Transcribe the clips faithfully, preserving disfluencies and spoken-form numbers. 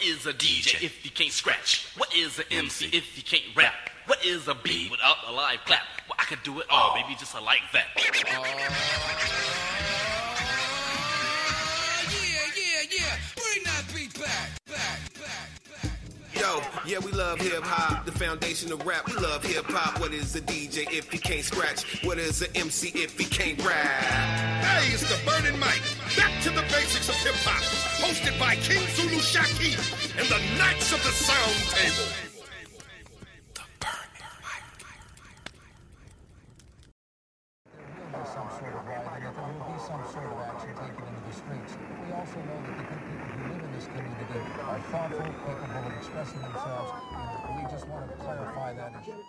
is a D J if you can't scratch? What is an M C if you can't rap? What is a beat without a live clap? Well, I could do it all, baby, just like that. Uh, yeah, yeah, yeah. Bring that beat back, back, back, back. Yo, yeah, we love hip-hop, the foundation of rap. We love hip-hop. What is a D J if he can't scratch? What is an M C if he can't rap? Hey, it's the Burning Mic. Back to the basics of hip-hop. Hosted by King Zulu Shaki and the Knights of the Sound Table. The Burning Mic. There will be some sort of riot, and that there will be some sort of action taken into the streets. We also know that the good people who live in this community are thoughtful, capable of expressing themselves, and we just want to clarify that issue.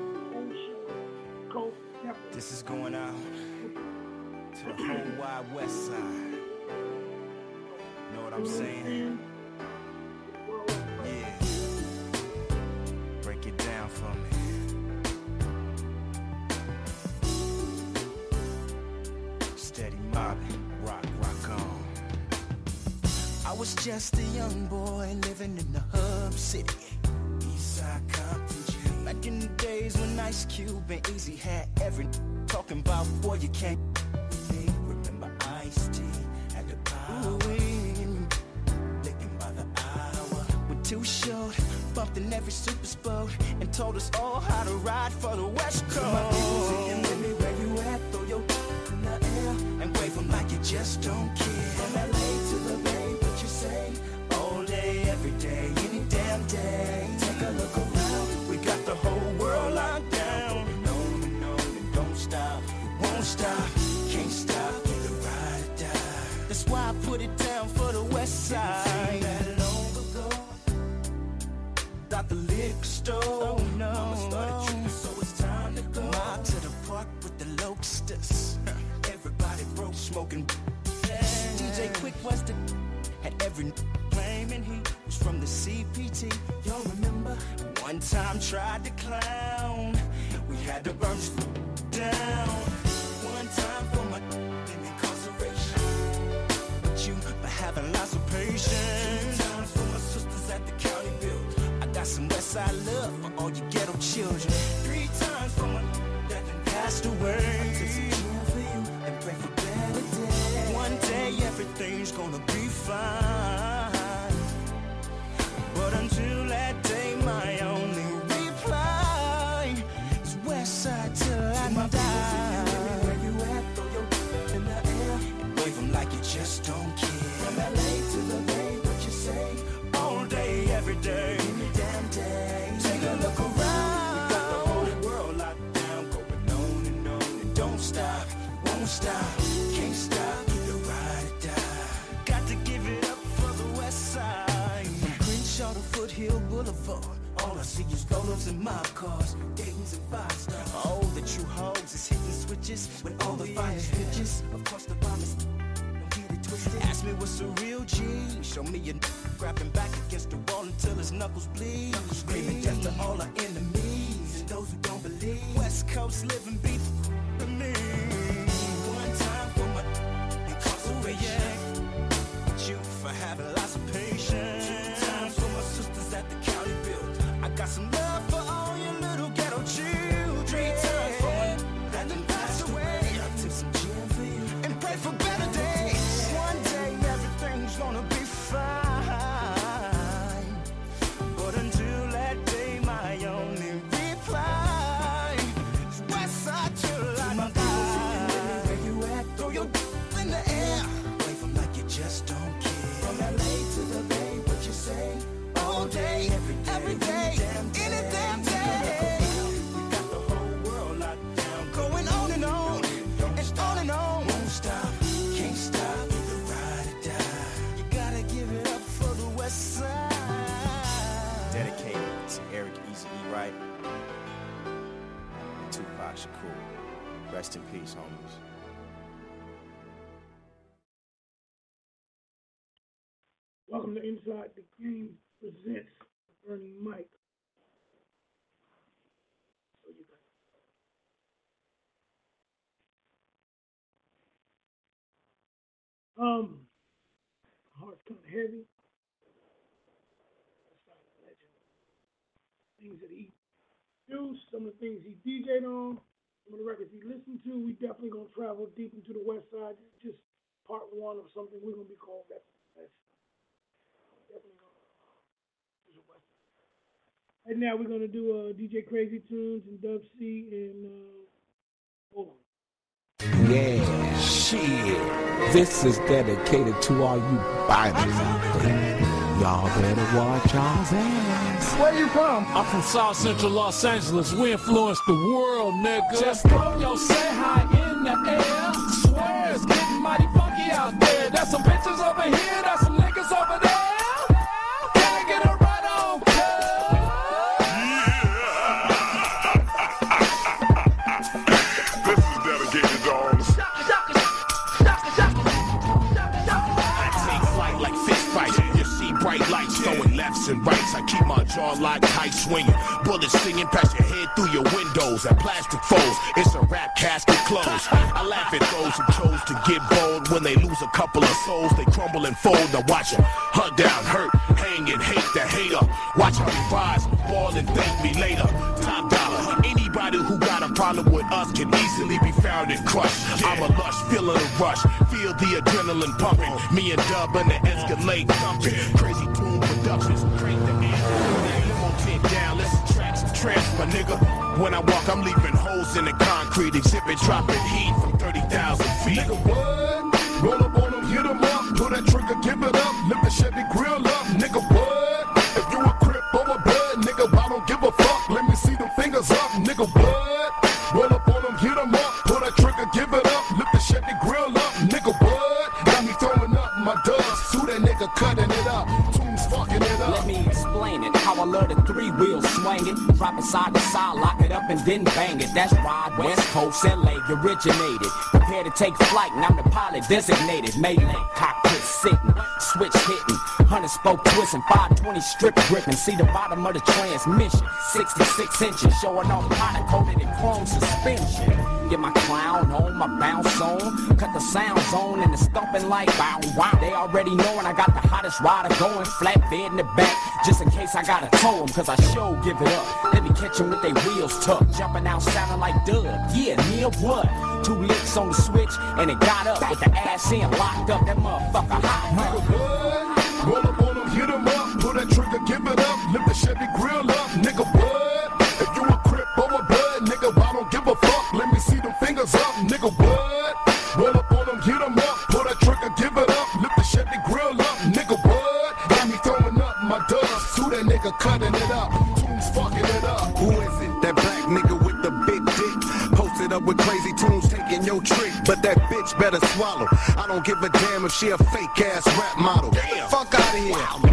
This is going out to the whole wide west side. Know what I'm saying? Yeah. Break it down for me. Steady mobbing, rock, rock on. I was just a young boy living in the hub city, Eastside Compton. Back in the days when Ice Cube and Easy had every talking about, boy, you can't. Remember Ice-T had the power, licking by the hour. We're too short, bumped in every super sport, and told us all how to ride for the West Coast. My people singing with me, where you at? Throw your in the air and wave them like you just don't care. From L A to the Bay, what you say? All day, every day, any damn day. Take a look around, we got the whole world locked down. And on and on and don't stop, we won't stop, can't stop, either ride or die. That's why I put it down for the West Side. That long ago, at the liquor store. Oh no, Mama started tripping, so it's time to go. Mob to the park with the Lobsters. Everybody broke, smoking. D J Quick was the had every claiming he was from the C P T. Y'all remember? One time tried to clown. We had to burn down. One time for my in incarceration. But you for having lots of patience. Two times for my sisters at the county build. I got some Westside love for all you ghetto children. Three times for my that done passed away. I took some gin for you and pray for better days. One day everything's gonna be fine. But until that day, my only reply is Westside till I die. Where you at? Throw your in the air and wave them like you just don't care. From L A to the Bay, what you say? All day, every day, any damn day. Take a look around. We got the whole world locked down, going on and on and don't stop, won't stop, can't stop, either ride or die. Got to give it up for the West Side. From Crenshaw to Foothill Boulevard, all I see is rollers and mob cars, Dayton's and five stars. All the true hoes is hitting switches with all the finest bitches. Of course the bomb is don't get it twisted. Ask me what's a real G. Show me a grabbing back against the wall until his knuckles bleed. Screaming death to all our enemies and those who don't believe. West Coast living beef for me. One time for my incarceration. But you for having lots of patience. Two times for my sisters at the county build. I got some love for all you little ghetto children. Three times for my that done passed away. I took some gin for you and pray for better days. One day everything's gonna be fine. But until that day, my only reply is Westside till I die. Where you at? Throw your in the air. Wave them like you just don't care. From L A to the Bay, what you say? All day, every day, every day, any damn day. We got the whole world locked down, going on and on, and on and on. Won't stop, can't stop, either ride or die. You gotta give it up for the West Side. Dedicated to Eric Eazy-E Wright, Tupac Shakur. Rest in peace, homies. Welcome to Inside the Game presents the Burning Mic. So you got um, heart's kind of heavy. legend. Things that he produced, some of the things he D J'd on, some of the records he listened to. We definitely gonna travel deep into the West Side. Just part one of something we're gonna be called that. That's definitely gonna do the West Side. And now we're gonna do uh, D J Crazy Tunes and Dub C and uh, hold on. Yeah, shit. This is dedicated to all you biters out there. Y'all better watch y'all's ass. Where you from? I'm from South Central Los Angeles. We influence the world, nigga. Just throw your say hi in the air. Swear it's getting mighty funky out there. There's some bitches over here, there's some niggas over there. Can I get a right on, yeah. This is dedicated to all the bright lights, throwing lefts and rights. I keep my jaw locked, tight swinging. Bullets singing past your head through your windows. At plastic foes, it's a rap casket close. I laugh at those who chose to get bold. When they lose a couple of souls, they crumble and fold. Now watch them hunt down, hurt, hang and hate the hater. Watch them rise, fall and thank me later. Top dollar. Anybody who got a problem with us can easily be found and crushed. I'm a lush, feeling a rush. Feel the adrenaline pumping. Me and Dub and the Escalade thumping. Crazy Tune Productions, crank the amp. Limo tint down, listen tracks and trance, my nigga. When I walk, I'm leaving holes in the concrete. Exhibit dropping heat from thirty thousand feet. Nigga, what? Roll up on them, hit them up. Pull that trigger, give it up. Lift the Chevy grill up. Nigga, what? If you a crip or a blood, nigga, I don't give a fuck. Let me see them fingers up. Nigga, what? Roll up on them, hit them up. Pull that trigger, give it up. Lift the Chevy grill up. Nigga, what? Got me throwing up my dubs. To that nigga cutting it up. Tunes fucking it up. Let me explain it. How I love the three wheels swing it. Drop it side to side, lock it up and then bang it. That's Ride West Coast, L A originated. Prepare to take flight and I'm the pilot designated. Melee, cockpit sitting, switch hitting. Hundred spoke twisting, five twenty strip gripping. See the bottom of the transmission. sixty-six inches, showing off powder coated in chrome suspension. Get my clown on, my bounce on. Cut the sounds on and it's thumping like wow wow. They already knowin' I got the hottest rider going. Flatbed in the back, just in case I gotta tow 'em. Cause I sure give it up. Let me catch 'em with they wheels tucked. Jumping out sounding like Dub. Yeah, near what? Two licks on the switch and it got up with the ass in locked up. That motherfucker hot. Nigga, what? Roll up on them, hit 'em up. Pull that trigger, give it up. Lift the Chevy grill up. Nigga, what? If you a crip or a blood, nigga, I don't give a fuck. Let me see them fingers up. Nigga, what? Roll up on them, hit 'em up. Pull that trigger, give it up. Lift the Chevy grill up. Nigga, what? Got me throwing up my dubs. To that nigga cutting it up. Tunes fucking it up. Who is it? That black nigga with the big dick. Posted up with Crazy Tunes taking your trick. But that bitch better swallow. I don't give a damn if she a fake ass rap model. Damn. Fuck out of here.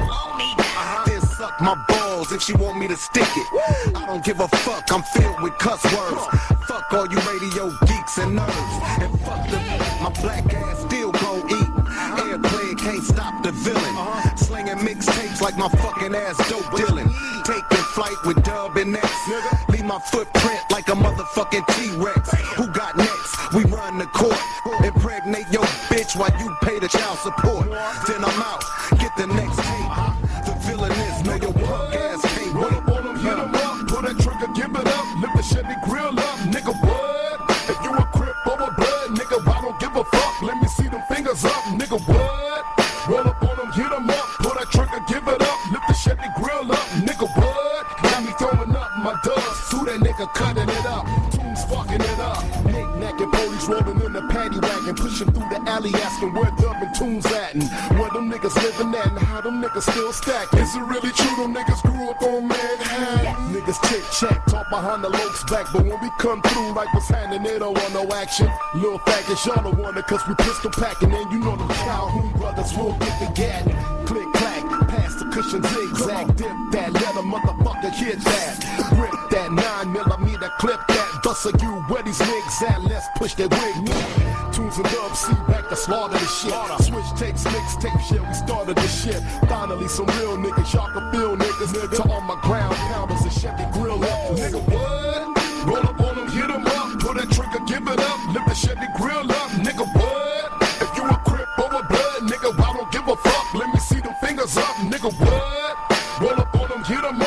Uh-huh. Then suck my balls if she want me to stick it. Woo. I don't give a fuck. I'm filled with cuss words. Fuck all you radio geeks and nerds. And fuck the my black ass still gon' eat. Airplay can't stop the villain. Uh-huh. Slinging mixtapes like my fucking ass dope dealing. Taking flight with Dub and X. Leave my footprint like a motherfucking T-Rex. Who got next? We run the court. Impregnate your bitch while you pay the child support. Then I'm out. Get the next tape. The villain is know your punk ass can't roll up on them, hit 'em up. Pull that trigger, give it up. Lift the Chevy grill up. Nigga, what? If you a crip or a blood, nigga, I don't give a fuck. Let me see them fingers up. Nigga, what? Roll up on them, hit 'em up. Pull that trigger, give it up. Lift the Chevy grill up. Nigga, what? Got me throwing up my dubs. To that nigga cutting it up. Tunes fucking it up. Knick-knack and police rolling in the paddy wagon. Pushing through the alley asking where Dub and Tunes at. And where them niggas living at and how them niggas still stack. Is it really true them niggas grew up on Manhattan? Niggas chit-chat, talk behind the lokes back. But when we come through like what's happening, they don't want no action. Lil' faggots, y'all don't want it cause we pistol packing. And you know them Calhoun brothers will get the gat. Click, clack, pass the cushion zigzag. Dip that, let a motherfucker hit that. Rip that nine millimeter, clip that. Bust a you where these niggas at, let's push that wig. Tunes and Dub C back to slaughter the shit. Switch tapes, mixtape shit, we started the shit. Finally some real niggas, y'all can feel niggas. Nigga. To all my ground pounders and Chevy grill up. Nigga, what? Roll up on them, hit 'em up. Pull that trigger, give it up. Lift the Chevy grill up. Nigga, what? If you a crip or a blood, nigga, I don't give a fuck. Let me see them fingers up. Nigga, what? Roll up on them, hit 'em up.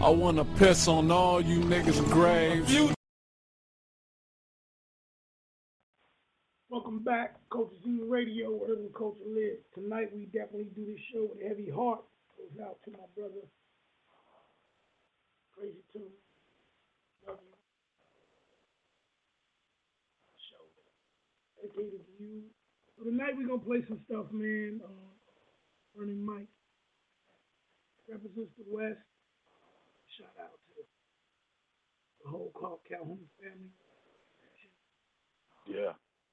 I wanna piss on all you niggas' graves. You Welcome back, Culture Scene Radio, where urban culture lives. Tonight we definitely do this show with a heavy heart. Goes out to my brother, Crazy Tune. Love you. Show dedicated to you. So tonight we're gonna play some stuff, man. Uh, Burning Mike represents the West. Shout out to the whole Clark Calhoun family. Yeah.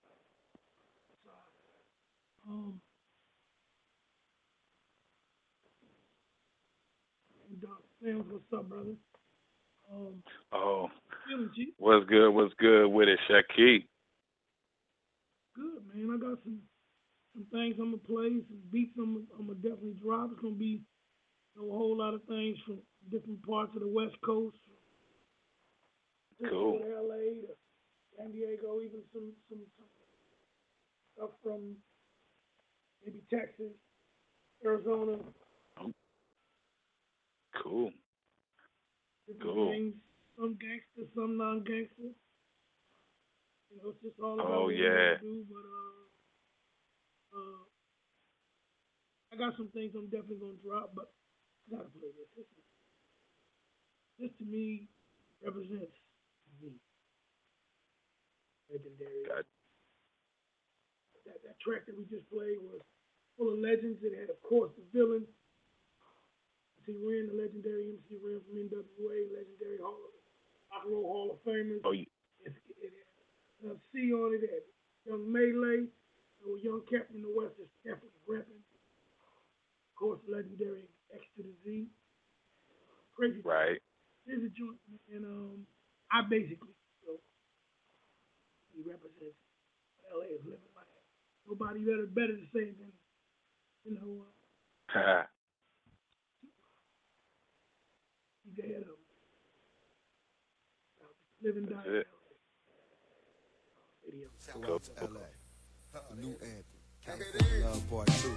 Um, and Doc Sims, what's up, brother? Um, oh, feeling G. what's good? What's good with it, Shaki? Good, man. I got some some things I'm gonna play, some beats I'm, I'm gonna definitely drop. It's gonna be you know, a whole lot of things from different parts of the West Coast, cool. to L A to San Diego, even some some, some stuff from maybe Texas, Arizona. Cool. Different Cool. things, some gangster, some non-gangster. You know, it's just all about Oh, what yeah. we do. But uh, uh, I got some things I'm definitely gonna drop, but I gotta play this. This, is, this to me represents me. Legendary. Got That, that track that we just played was full of legends. It had, of course, the villain, M C Ren, the legendary M C Ren from N W A, legendary Hall of, Rock and Roll Hall of Famers. Oh, yeah. It, it had uh, C on it, it had Young Melee, or Young Captain in the West is definitely repping. Of course, legendary X to the Z. Crazy. Right. Here's a joint, and um, I basically, so he represents L A is living like nobody better better to say than, you know, uh, D J Adam. Living down in L A. Radio. Shout out to L A. New anthem. California Love Part two.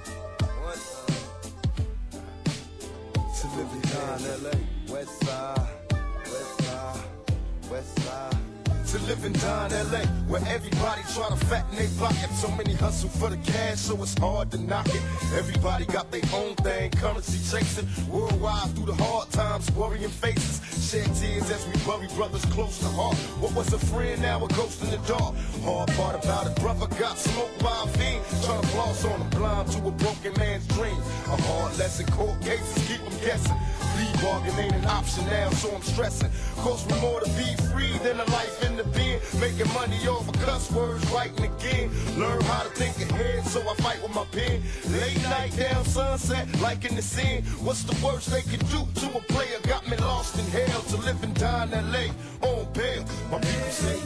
To living down L A. West side, west side, west side. To live and die in L A, where everybody try to fatten their pocket. So many hustle for the cash, so it's hard to knock it. Everybody got their own thing, currency chasing. Worldwide through the hard times, worrying faces. Shed tears as we bury brothers close to heart. What was a friend, now a ghost in the dark. Hard part about it, brother got smoked by a fiend. Trying to floss on him, blind to a broken man's dream. A hard lesson, court cases keep them guessing. Plea bargain ain't an option now, so I'm stressing. Cost me more to be free than a life in the bin. Making money over cuss words, writing again. Learn how to think ahead, so I fight with my pen. Late night down sunset, like in the sin. What's the worst they can do to a player? Got me lost in hell to live and die in L A on bail. My people say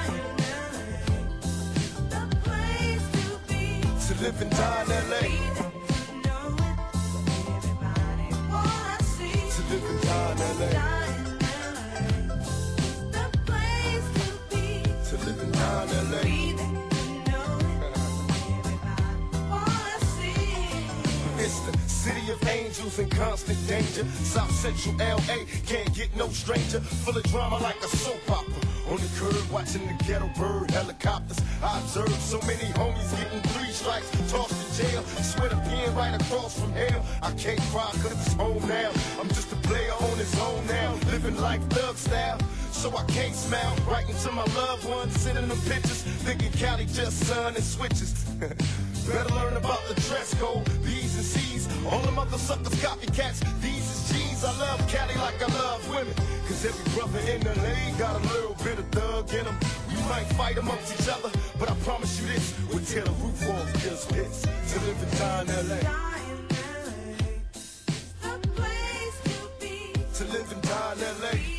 to live and die in L A. To live and die in L A. To live and die in L A. It's the city of angels in constant danger. South Central L A can't get no stranger. Full of drama like a soap opera. On the curb watching the ghetto bird helicopters. I observed so many homies getting three strikes, tossed in jail. Swear to being right across from hell. I can't cry cause it's home now. I'm just a player on his own now. Living life thug style. So I can't smile, writing to my loved ones, sending them pictures, thinking Cali just sun and switches. Better learn about the dress code, B's and C's. All them other suckers copycats, these is G's. I love Cali like I love women, cause every brother in L A got a little bit of thug in them. We might fight amongst each other, but I promise you this, we'll tear the roof off just pits to live and die in L A. To live and die in L A.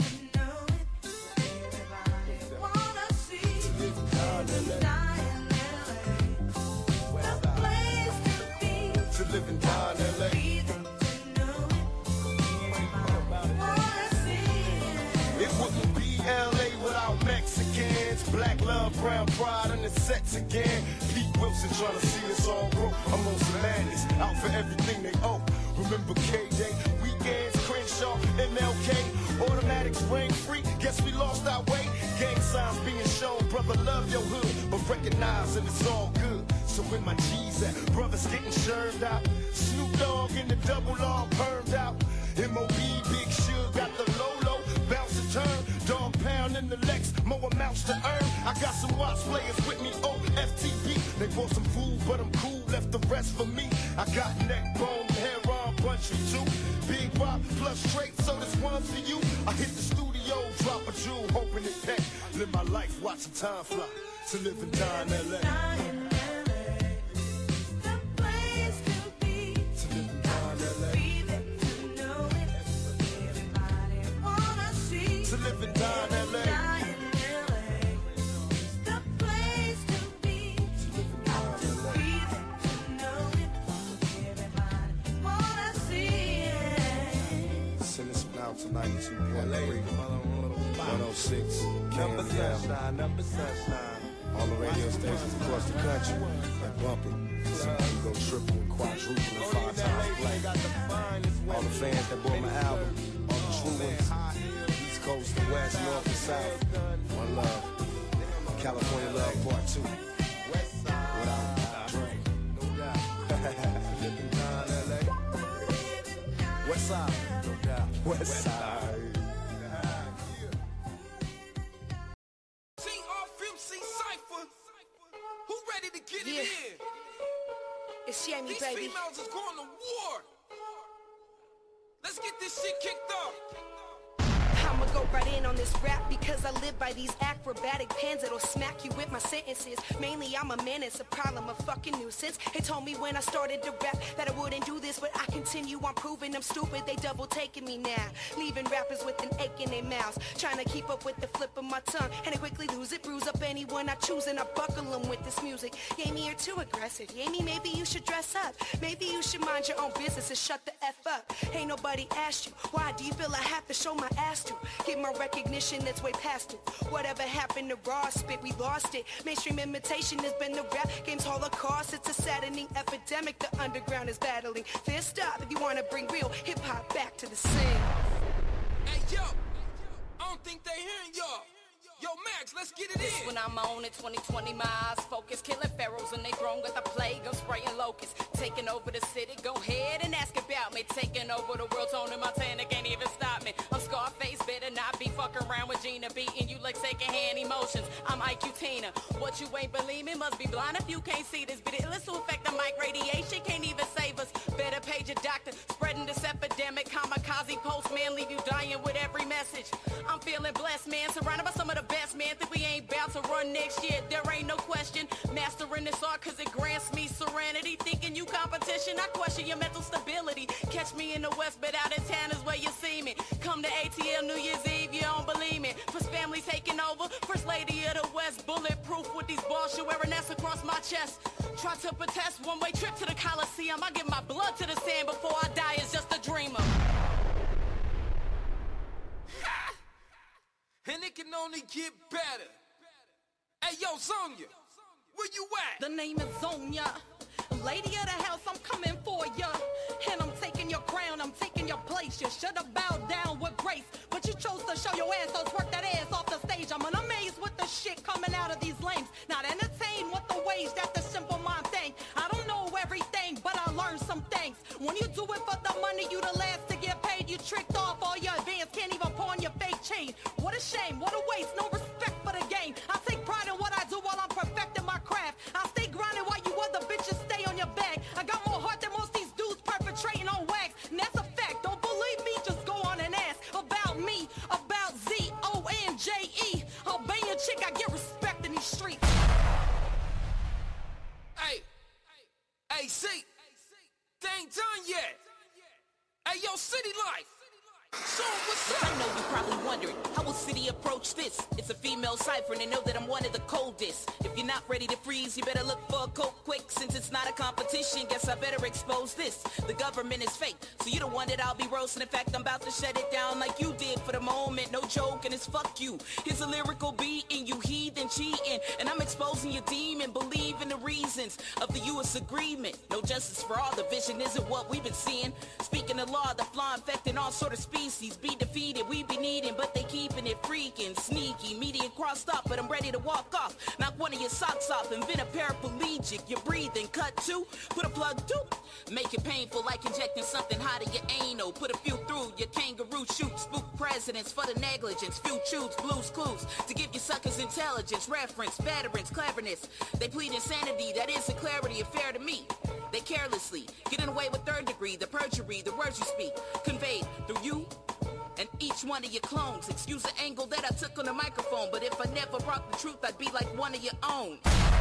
To live and die in L A. It wouldn't be L A without Mexicans. Black love, brown pride, and the sex again. Pete Wilson trying to see us all grow. I'm on some madness, out for everything they owe. Remember K-Day, weekends, Crenshaw, M L K, automatics ring free, guess we lost our way. Gang signs being shown, brother love your hood, but recognize and it's all good. So when my G's at, brothers getting served out. Snoop Dogg in the double R permed out. M O B, Big Suge got the Lolo, bounce and turn. Dog pound in the Lex, more amounts to earn. I got some watch players with me, O F T V. They bought some food, but I'm cool, left the rest for me. I got neck bone, hair on, bunch of two. Big rock plus straight, so this one for you. I hit the studio, drop a jewel, hoping it pack. Live my life, watching time fly. To live and die in L A. To live and die in L A. The place to be. To live and die in L A. To know it. Everybody wanna see it. Send this one out to ninety-two point three, one oh six, Number sunshine, number sunshine. All the radio stations across the country, and bump it. So you can go triple and quadruple and five times play. All the fans that bought my album, all the true ones. Coast to west, north and south. One love. California love part two. Without Dre. No doubt. West side. No doubt. West side. T R F M C Cypher. Who ready to get Yeah. it in? It's Jamie, These baby. females is going to war. Let's get this shit kicked off. I'ma go right in on this rap because I live by these acrobatic pens that'll smack you with my sentences. Mainly I'm a man, it's a problem, a fucking nuisance. They told me when I started to rap that I wouldn't do this, but I continue on proving I'm stupid. They double taking me now, leaving rappers with an ache in their mouths, trying to keep up with the flip of my tongue, and I quickly lose it, bruise up anyone I choose, and I buckle them with this music. Yami, you're too aggressive. Yami, maybe you should dress up. Maybe you should mind your own business and shut the F up. Ain't nobody asked you. Why do you feel I have to show my ass to? Get my recognition that's way past it. Whatever happened to raw spit, we lost it. Mainstream imitation has been the rap game's holocaust. It's a saddening epidemic the underground is battling. Fair stop if you want to bring real hip-hop back to the scene. Hey, yo. I don't think they hearing y'all. Yo, Max, let's get it This in. when I'm on it, twenty twenty miles focus, killing pharaohs and they throne with the plague of spraying locusts, taking over the city. Go ahead and ask about me, taking over the world. Tony Montana can't even stop me. I'm Scarface, better not be fucking around with Gina, beating you like secondhand emotions. I'm I Q Tina. What you ain't believing must be blind if you can't see this. But it lets to affect the mic radiation, can't even save us. Better page a doctor, spreading this epidemic. Kamikaze postman, leave you dying with every message. I'm feeling blessed, man, surrounded by some of the best, man. Think we ain't bound to run next year, there ain't no question. Mastering this art cause it grants me serenity. Thinking you competition, I question your mental stability. Catch me in the west, but out in town is where you see me. Come to A T L New Year's Eve, you don't believe me. First family taking over, first lady of the west. Bulletproof with these balls, you wearing that's across my chest. Try to protest, one way trip to the Coliseum. I give my blood to the sand before I die, it's just a dreamer. And it can only get better. Hey, yo, Sonya, where you at? The name is Zonia. Lady of the house, I'm coming for ya. And I'm taking your crown, I'm taking your place. You should have bowed down with grace, but you chose to show your ass, so work that ass off the stage. I'm amazed with the shit coming out of these lames. Not entertained with the ways that the simple mind think. I don't know everything, but I learned some things. When you do it for the money, you the last to get paid. You tricked off all your advance, can't even pawn your fake chain. What a shame, what a waste, no respect for the game. I take pride in what I do while I'm perfecting my craft. I stay grinding while you other bitches stay on your back. I got more heart than most these dudes perpetrating on wax. And that's a fact, don't believe me, just go on and ask about me, about Z O N J E. Albanian chick, I get respect in these streets. Hey, hey, see, they ain't done yet. Hey, yo, City Life. So what's up? I know you probably wondering, how will City approach this? It's a female cipher and they know that I'm one of the coldest. If you're not ready to freeze, you better look for a coat quick. Since it's not a competition, guess I better expose this. The government is fake, so you the one that I'll be roasting. In fact, I'm about to shut it down like you did for the moment. No joke, and it's fuck you. Here's a lyrical beat and you heathen cheating. And I'm exposing losing your demon. Believe in the reasons of the U S agreement. No justice for all, the vision isn't what we've been seeing. Speaking the law, the flaw infecting all sort of species. Be defeated, we be needing, but they keeping it freaking sneaky. Media crossed up, but I'm ready to walk off. Knock one of your socks off, invent a paraplegic. You're breathing, cut two, put a plug two. Make it painful like injecting something hot in your anal. Put a few through your kangaroo shoot. Spook presidents for the negligence. Few choose blues clues to give you suckers intelligence. Reference, veterans, cleverness. They plead insanity, that isn't clarity affair to me. They carelessly getting away with third degree. The perjury, the words you speak, conveyed through you and each one of your clones. Excuse the angle that I took on the microphone, but if I never brought the truth, I'd be like one of your own.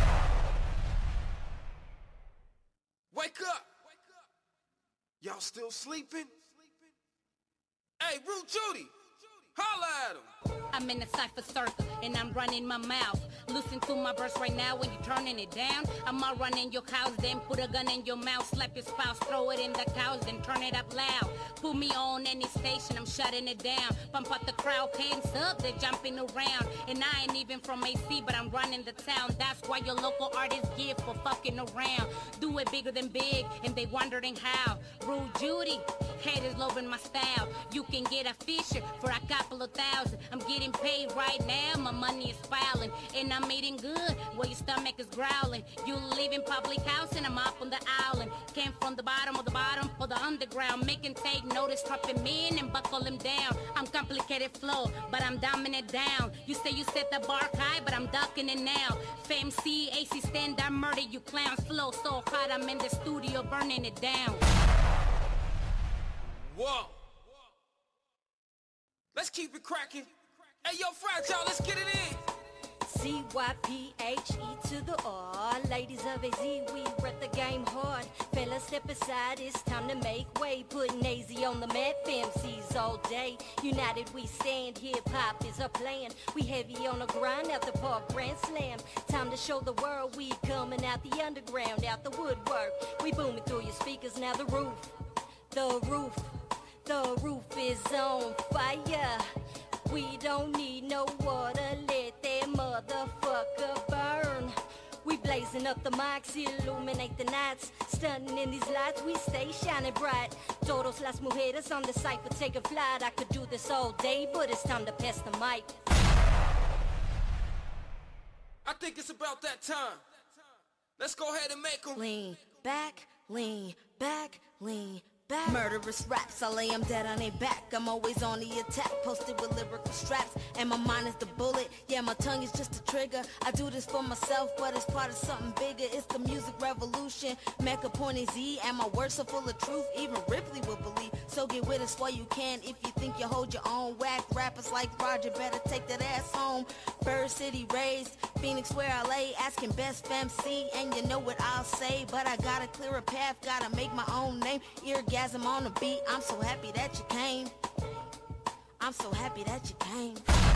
Wake up! Y'all still sleeping? Hey, Rude Judy, holla at him. I'm in the cipher circle and I'm running my mouth. Listen to my verse right now when you turning it down. I'ma run in your house, then put a gun in your mouth. Slap your spouse, throw it in the couch, then turn it up loud. Put me on any station, I'm shutting it down. Pump up the crowd, hands up, they're jumping around. And I ain't even from A C, but I'm running the town. That's why your local artists give for fucking around. Do it bigger than big, and they wondering how. Rude Judy, haters loving my style. You can get a Fisher for a couple of thousand. I'm getting paid right now, my money is piling. And I'm eating good, while your stomach is growling. You live in public house and I'm up on the island. Came from the bottom of the bottom for the underground. Making take notice, dropping men and buckle him down. I'm complicated flow, but I'm dumbing it down. You say you set the bar high, but I'm ducking it now. Fam C, A C stand, I murder you clowns. Flow so hot, I'm in the studio burning it down. Whoa. Let's keep it cracking. Hey, yo, Fragile, let's get it in. C Y P H E to the R. Ladies of A Z, we rep the game hard. Fellas, step aside, it's time to make way. Putting A Z on the map, Fam Cs all day. United we stand, hip-hop is our plan. We heavy on the grind, out the park, Grand Slam. Time to show the world we coming out the underground, out the woodwork. We booming through your speakers, now the roof. The roof, the roof is on fire. We don't need no water, let that motherfucker burn. We blazing up the mics, illuminate the nights. Stunning in these lights, we stay shining bright. Todos las mujeres on the cypher take a flight. I could do this all day, but it's time to pass the mic. I think it's about that time. Let's go ahead and make them lean back, lean back, lean back. Murderous raps, I lay them dead on their back. I'm always on the attack, posted with lyrical straps. And my mind is the bullet, yeah, my tongue is just a trigger. I do this for myself, but it's part of something bigger. It's the music revolution, Mecca Point Z. And my words are full of truth, even Ripley will believe. So get with us while you can, if you think you hold your own. Whack rappers like Roger, better take that ass home. Bird City raised, Phoenix where I lay, asking best fam C, and you know what I'll say. But I gotta clear a path, gotta make my own name. Eargasm on the beat, I'm so happy that you came. I'm so happy that you came.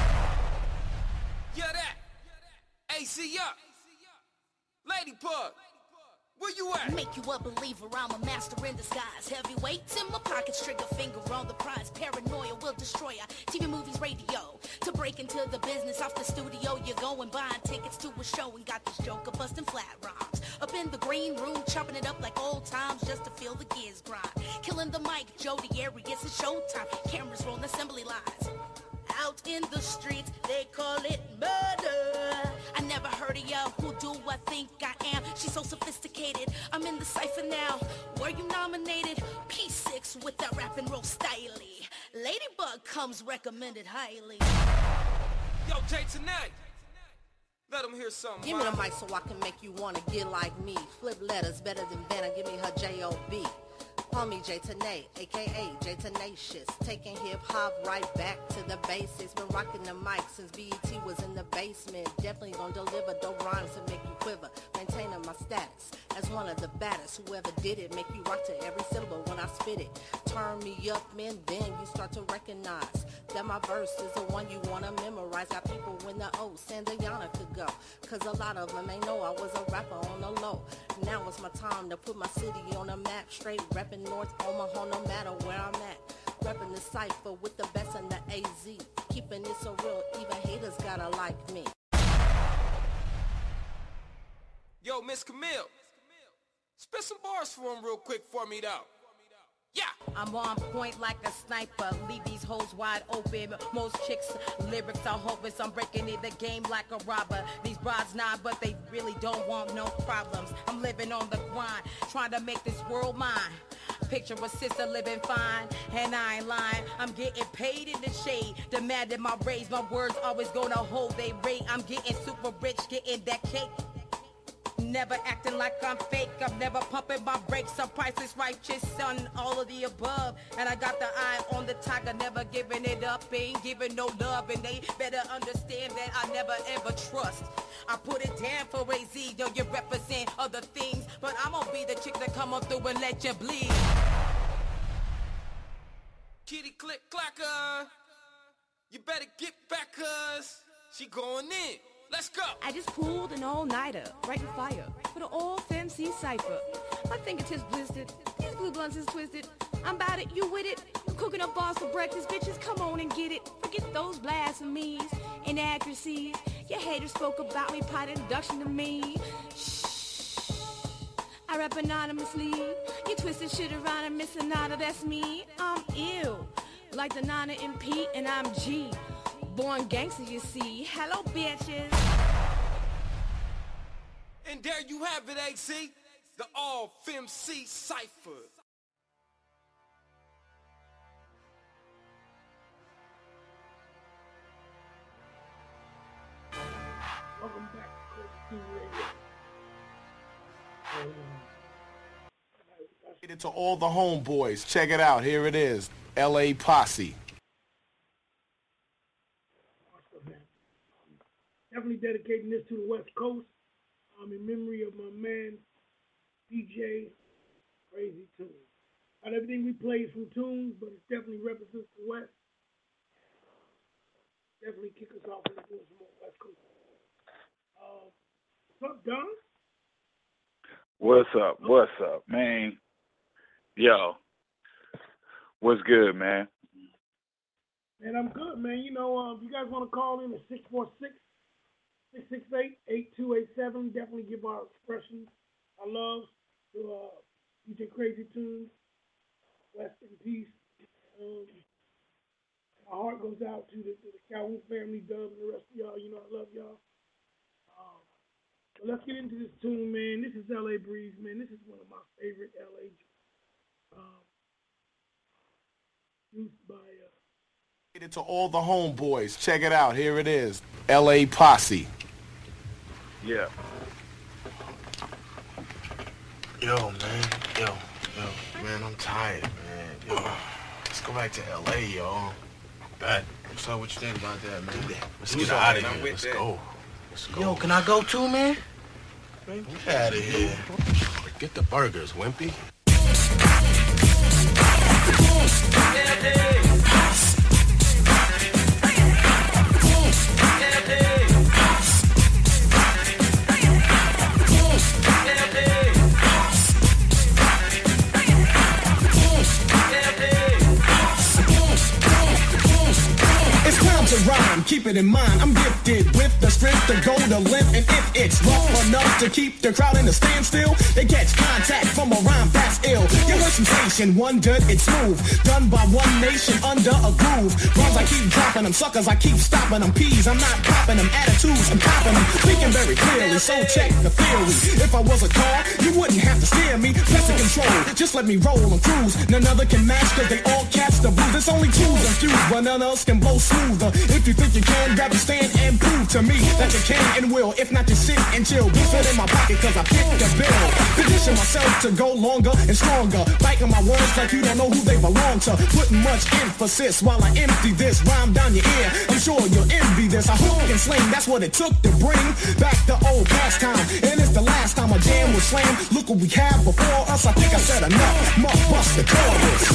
Yeah, that. A C up. Ladybug. Where you at? Make you a believer, I'm a master in disguise. Heavyweights in my pockets, trigger finger on the prize. Paranoia will destroy ya. T V, movies, radio. To break into the business off the studio, you're going buying tickets to a show and got this joker busting flat rhymes. Up in the green room, chopping it up like old times just to feel the gears grind. Killing the mic, Jody Arias, it's showtime. Cameras rolling assembly lines. Out in the streets, they call it murder. I never heard of ya, who do I think I am? She's so sophisticated, I'm in the cypher now. Were you nominated? P six with that rap and roll styly. Ladybug comes recommended highly. Yo, Jay, tonight, let them hear something. Give me the mic so I can make you wanna get like me. Flip letters better than Vanna, give me her J O B. Call me J Tanay, a k a. J Tenacious. Taking hip-hop right back to the basics. Been rocking the mic since B E T was in the basement. Definitely gonna deliver dope rhymes to make you quiver. Maintaining my status as one of the baddest. Whoever did it, make you rock to every syllable when I spit it. Turn me up and then you start to recognize that my verse is the one you wanna memorize. Got people in the O, Sandayana could go. Cause a lot of them ain't know I was a rapper on the low. Now it's my time to put my city on the map. Straight reppin' North Omaha no matter where I'm at. Reppin' the cypher with the best in the A Z. Keeping it so real, even haters gotta like me. Yo, Miss Camille, spit some bars for him real quick for me, though. Yeah. I'm on point like a sniper, leave these hoes wide open. Most chicks' lyrics are hopeless. I'm breaking it the game like a robber. These broads nod, but they really don't want no problems. I'm living on the grind, trying to make this world mine. Picture a sister living fine, and I ain't lying. I'm getting paid in the shade, demanding my raise. My words always gonna hold they rate. I'm getting super rich, getting that cake. Never acting like I'm fake, I'm never pumping my brakes. I'm priceless, righteous, son, all of the above. And I got the eye on the tiger, never giving it up, ain't giving no love. And they better understand that I never ever trust. I put it down for A Z, though you represent other things, but I'm gonna be the chick that come up through and let you bleed. Kitty click clacker, you better get back, cuz she going in. Let's go. I just pulled an all-nighter, writing fire for the all-F M C cipher. My fingertips blistered, these blue blunts is twisted. I'm about it, you with it? I'm cooking up bars for breakfast, bitches, come on and get it. Forget those blasphemies, inaccuracies. Your haters spoke about me, pot introduction to me. Shh, I rap anonymously. You twisted shit around and miss a nada, that's me. I'm ill, like the Nana and Pete, and I'm G. Born gangster, you see. Hello, bitches. And there you have it, A C, the all-F M C cipher. Welcome back to Coach T Radio. To all the homeboys, check it out. Here it is, L A Posse. Definitely dedicating this to the West Coast, um, in memory of my man, D J Crazy Tunes. Not everything we play is from Tunes, but it definitely represents the West. Definitely kick us off and doing some more West Coast. Uh, what's up, Don? What's up? What's up, man? Yo, what's good, man? Man, I'm good, man. You know, uh, if you guys want to call in at six four six, six six eight, eight two eight seven, definitely give our expressions, our love to uh, D J Crazy Tunes, rest in peace. Um, my heart goes out to the, to the Calhoun family, Dub, and the rest of y'all. You know I love y'all. Um, but let's get into this tune, man. This is L A Breeze, man. This is one of my favorite L A um, produced by... Uh, To all the homeboys, check it out. Here it is, L A Posse. Yeah. Yo, man. Yo, yo, man, I'm tired, man. Yo, let's go back to L A, yo. Bet. So what you think about that, man? Let's get out of here. Let's go. Let's go. Yo, can I go too, man? Man, get out of here. Get the burgers, Wimpy. Rhyme, keep it in mind, I'm gifted with the strength to go the length, and if it's rough enough to keep the crowd in a standstill, they catch contact from a rhyme that's ill. You heard sensation, one good, it's smooth, done by one nation under a groove. Rhymes I keep dropping them, suckers I keep stopping them, peas I'm not popping them, attitudes I'm popping them, speaking very clearly, so check the theory. If I was a car, you wouldn't have to steer me, press the control, just let me roll and cruise. None other can match, cause they all catch the blues. It's only twos and fews, but none else can blow smoother. If you think you can, grab a stand and prove to me that you can and will. If not, just sit and chill. Be fit in my pocket cause I picked the bill. Position myself to go longer and stronger. Biting my words like you don't know who they belong to. Putting much emphasis while I empty this rhyme down your ear. I'm sure you'll envy this. I hook and sling, that's what it took to bring back the old pastime. And it's the last time a jam was slammed. Look what we have before us. I think I said enough. Must bust the chorus.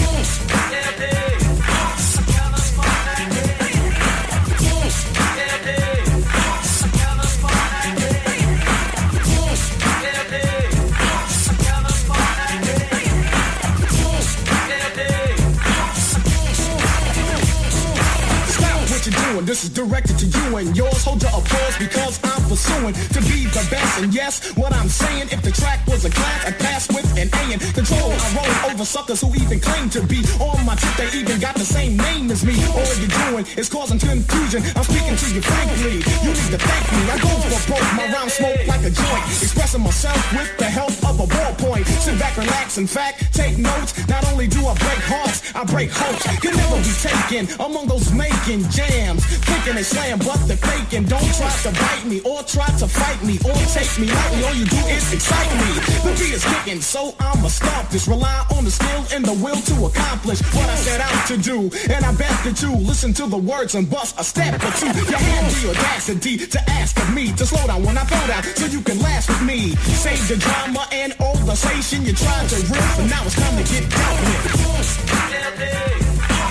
This is directed to you and yours. Hold your applause because I'm pursuing to be the best. And yes, what I'm saying, if the track was a class, I'd pass with an A in control. I roll over suckers who even claim to be on my tip. They even got the same name as me. All you're doing is causing confusion. I'm speaking to you frankly. You need to thank me. I go for broke. My rhyme smoke like a joint. Expressing myself with the help of a ballpoint. Sit back, relax, in fact, take notes. Not only do I break hearts, I break hopes. Can never be taken among those making jams. Thinking they slam, but they're faking. Don't try to bite me or try to fight me or take me lightly. All you do is excite me. The beat is kicking, so I'ma stop this. Rely on the skill and the will to accomplish what I set out to do. And I bet that you listen to the words and bust a step or two. You had the audacity to ask of me to slow down when I throw down so you can last with me. Save the drama and all the station you tried to rip, but now it's time to get down with.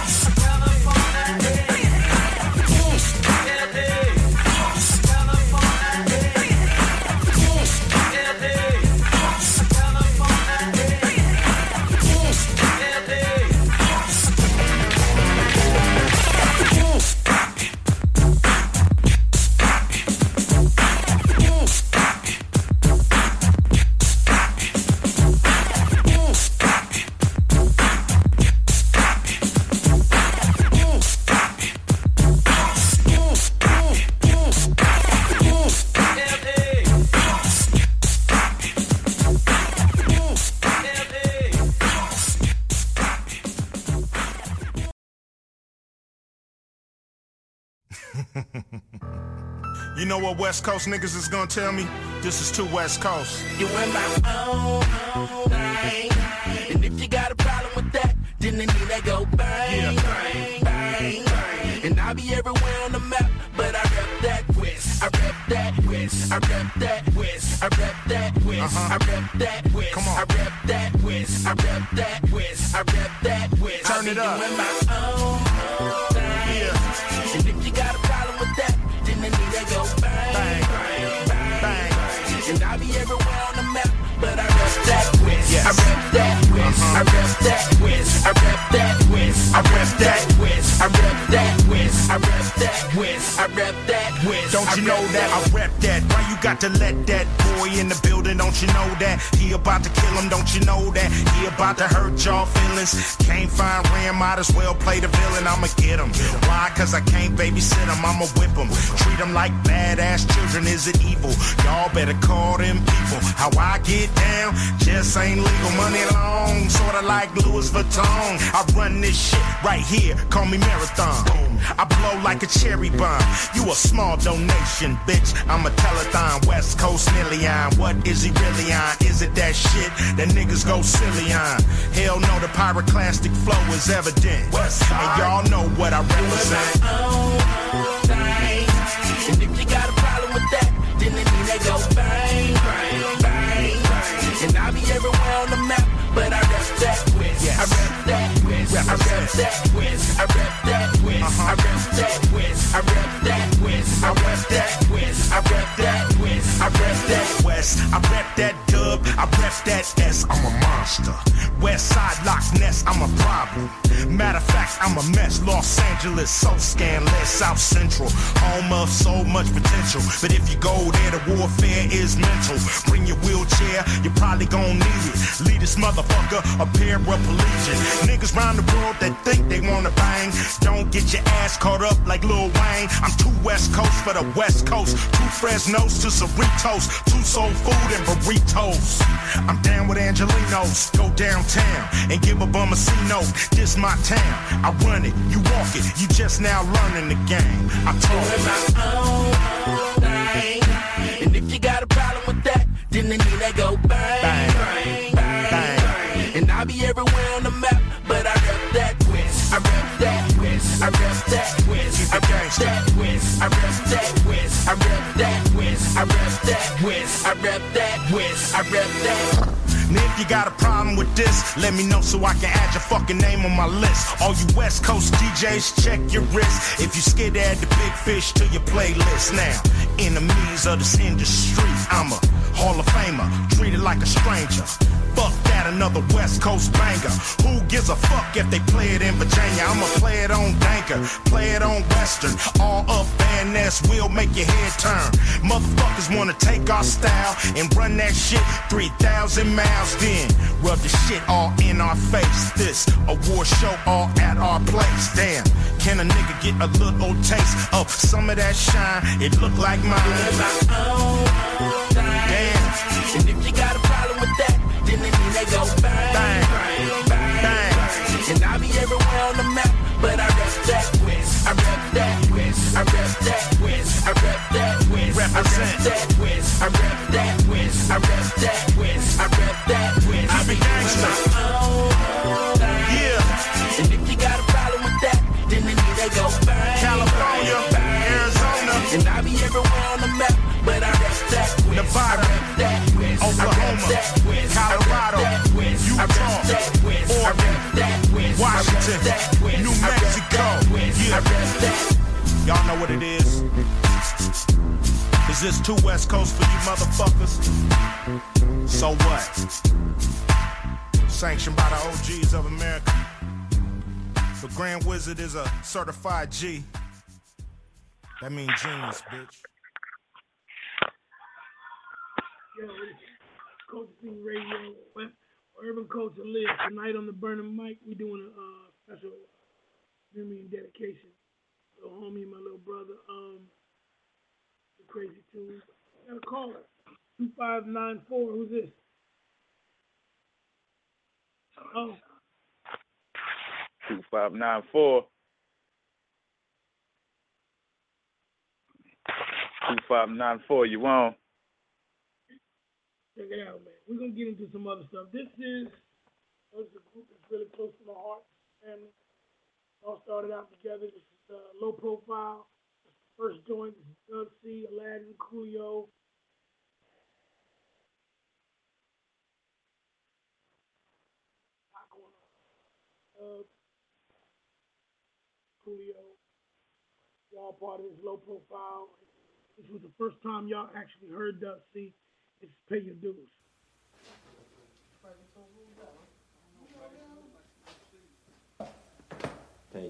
You know what West Coast niggas is gonna tell me? This is too West Coast. You in my own, own thing. And if you got a problem with that, then the need that go bang, yeah. bang, bang, bang. And I'll be everywhere on the map, but I rep that West. I rep that West. I rep that West. I rep that West. Uh-huh. I rep that West. Come on. I rep that West. I rep that West. I rep that West. Turn it up. You in my own, own thing. Yeah. And if you got a problem with that, then the need that go bang, bang, bang, bang, bang. And I'll be everywhere on the map, but I rep that West. Yes. I rep that West. Uh-huh. I rep that West. I rep that West. I rep that West. I rep that West. I rep that West. I rep that West. Don't you know that I rep that? Why you got to let that boy in the building? Don't you know that he about to kill him? Don't you know that he about to hurt y'all feelings? Can't find Ram, might as well play the villain. I'ma get him. Why? Cause I can't babysit him. I'ma whip him. Treat him like badass children. Is it evil? Y'all better call them people. How I get down just ain't legal. Money long, sorta like Louis Vuitton. I run this shit right here. Call me Marathon. I blow like a cherry bomb. You a small donation, bitch. I'm a telethon. West Coast Nillion. What is he really on? Is it that shit that niggas go silly on? Hell no, the pyroclastic flow is evident. And y'all know what I represent. And if you got a problem with that, then the need that go bang, bang, bang, bang. And I'll be everywhere on the map, but I rep that West. Yes. I rep that West. I rep that West. I rep that West. Uh-huh. I rep that West. I rep that West. I rep that West. I rep that West. I rep that West. I rep that dub. I rep that S. I'm a monster. West Side Loch Ness. I'm a problem. Matter of fact, I'm a mess. Los Angeles, so scandalous. South Central, home of so much potential. But if you go there, the warfare is mental. Bring your wheelchair, you probably gon' need it. Lead this motherfucker a paraplegic. Niggas round the world that think they wanna bang. Don't get your ass caught up like Lil Wayne. I'm too West Coast for the West Coast. Two Fresnos to Cerritos. Two soul food and burritos. I'm down with Angelinos. Go downtown and give a bum a C-note. This my town. I run it, you walk it. You just now learning the game. I told you my own thing. And if you got a problem with that, then the need that go bang, bang, bang, bang, bang. And I'll be everywhere on the map, but I rep that West. I rep that West. I rep that West. I rep that West. I rep that West. I rep that West. I rep that West. I rep that West. I rep that. And if you got a problem with this, let me know so I can add your fucking name on my list. All you West Coast D Js, check your wrist. If you scared to add the big fish to your playlist now. Enemies of this industry, I'm a Hall of Famer, treated like a stranger. Fuck that. add another West Coast banger. Who gives a fuck if they play it in Virginia? I'ma play it on Danker, play it on Western. All up Van Ness will make your head turn. Motherfuckers wanna take our style and run that shit three thousand miles, then rub the shit all in our face. This award show all at our place. Damn, can a nigga get a little taste of some of that shine? It look like mine. Damn. And if you got a problem with that, then they mean they go bang, bang, bang, bang. And I be everywhere on the map, but I rep that West. I rep that West. I rep that West. I rep that West. I rep that West. I rep that West. I rep that West. I rep that West. I be gangsta. Yeah. And if you got a problem with that, then they mean they go bang, California, bang, Arizona, and I be everywhere on the map, but I rep that West. Nevada, I rep that West. Oklahoma, Colorado, Utah, Oregon, Washington, New Mexico. Yeah. Y'all know what it is. Is this too West Coast for you motherfuckers? So what? Sanctioned by the O Gs of America. The Grand Wizard is a certified G. That means genius, bitch. Yo, Culture Scene Radio, where Urban Culture lives. Tonight on the Burning Mic, we doing a uh, special memory and dedication. So, homie and my little brother, um, the Crazy Tunes. I got a caller, two five nine four. Who's this? Oh. two five nine four. two five nine four, you on? Check it out, man. We're going to get into some other stuff. This is, this is a group that's really close to my heart, family. All started out together. This is uh, Low Profile. This is the first joint. This is Dub C, Aladdin, Coolio. Uh, Coolio. Y'all part of this Low Profile. This was the first time y'all actually heard Dub C. It's Pay Your Dues. Peace.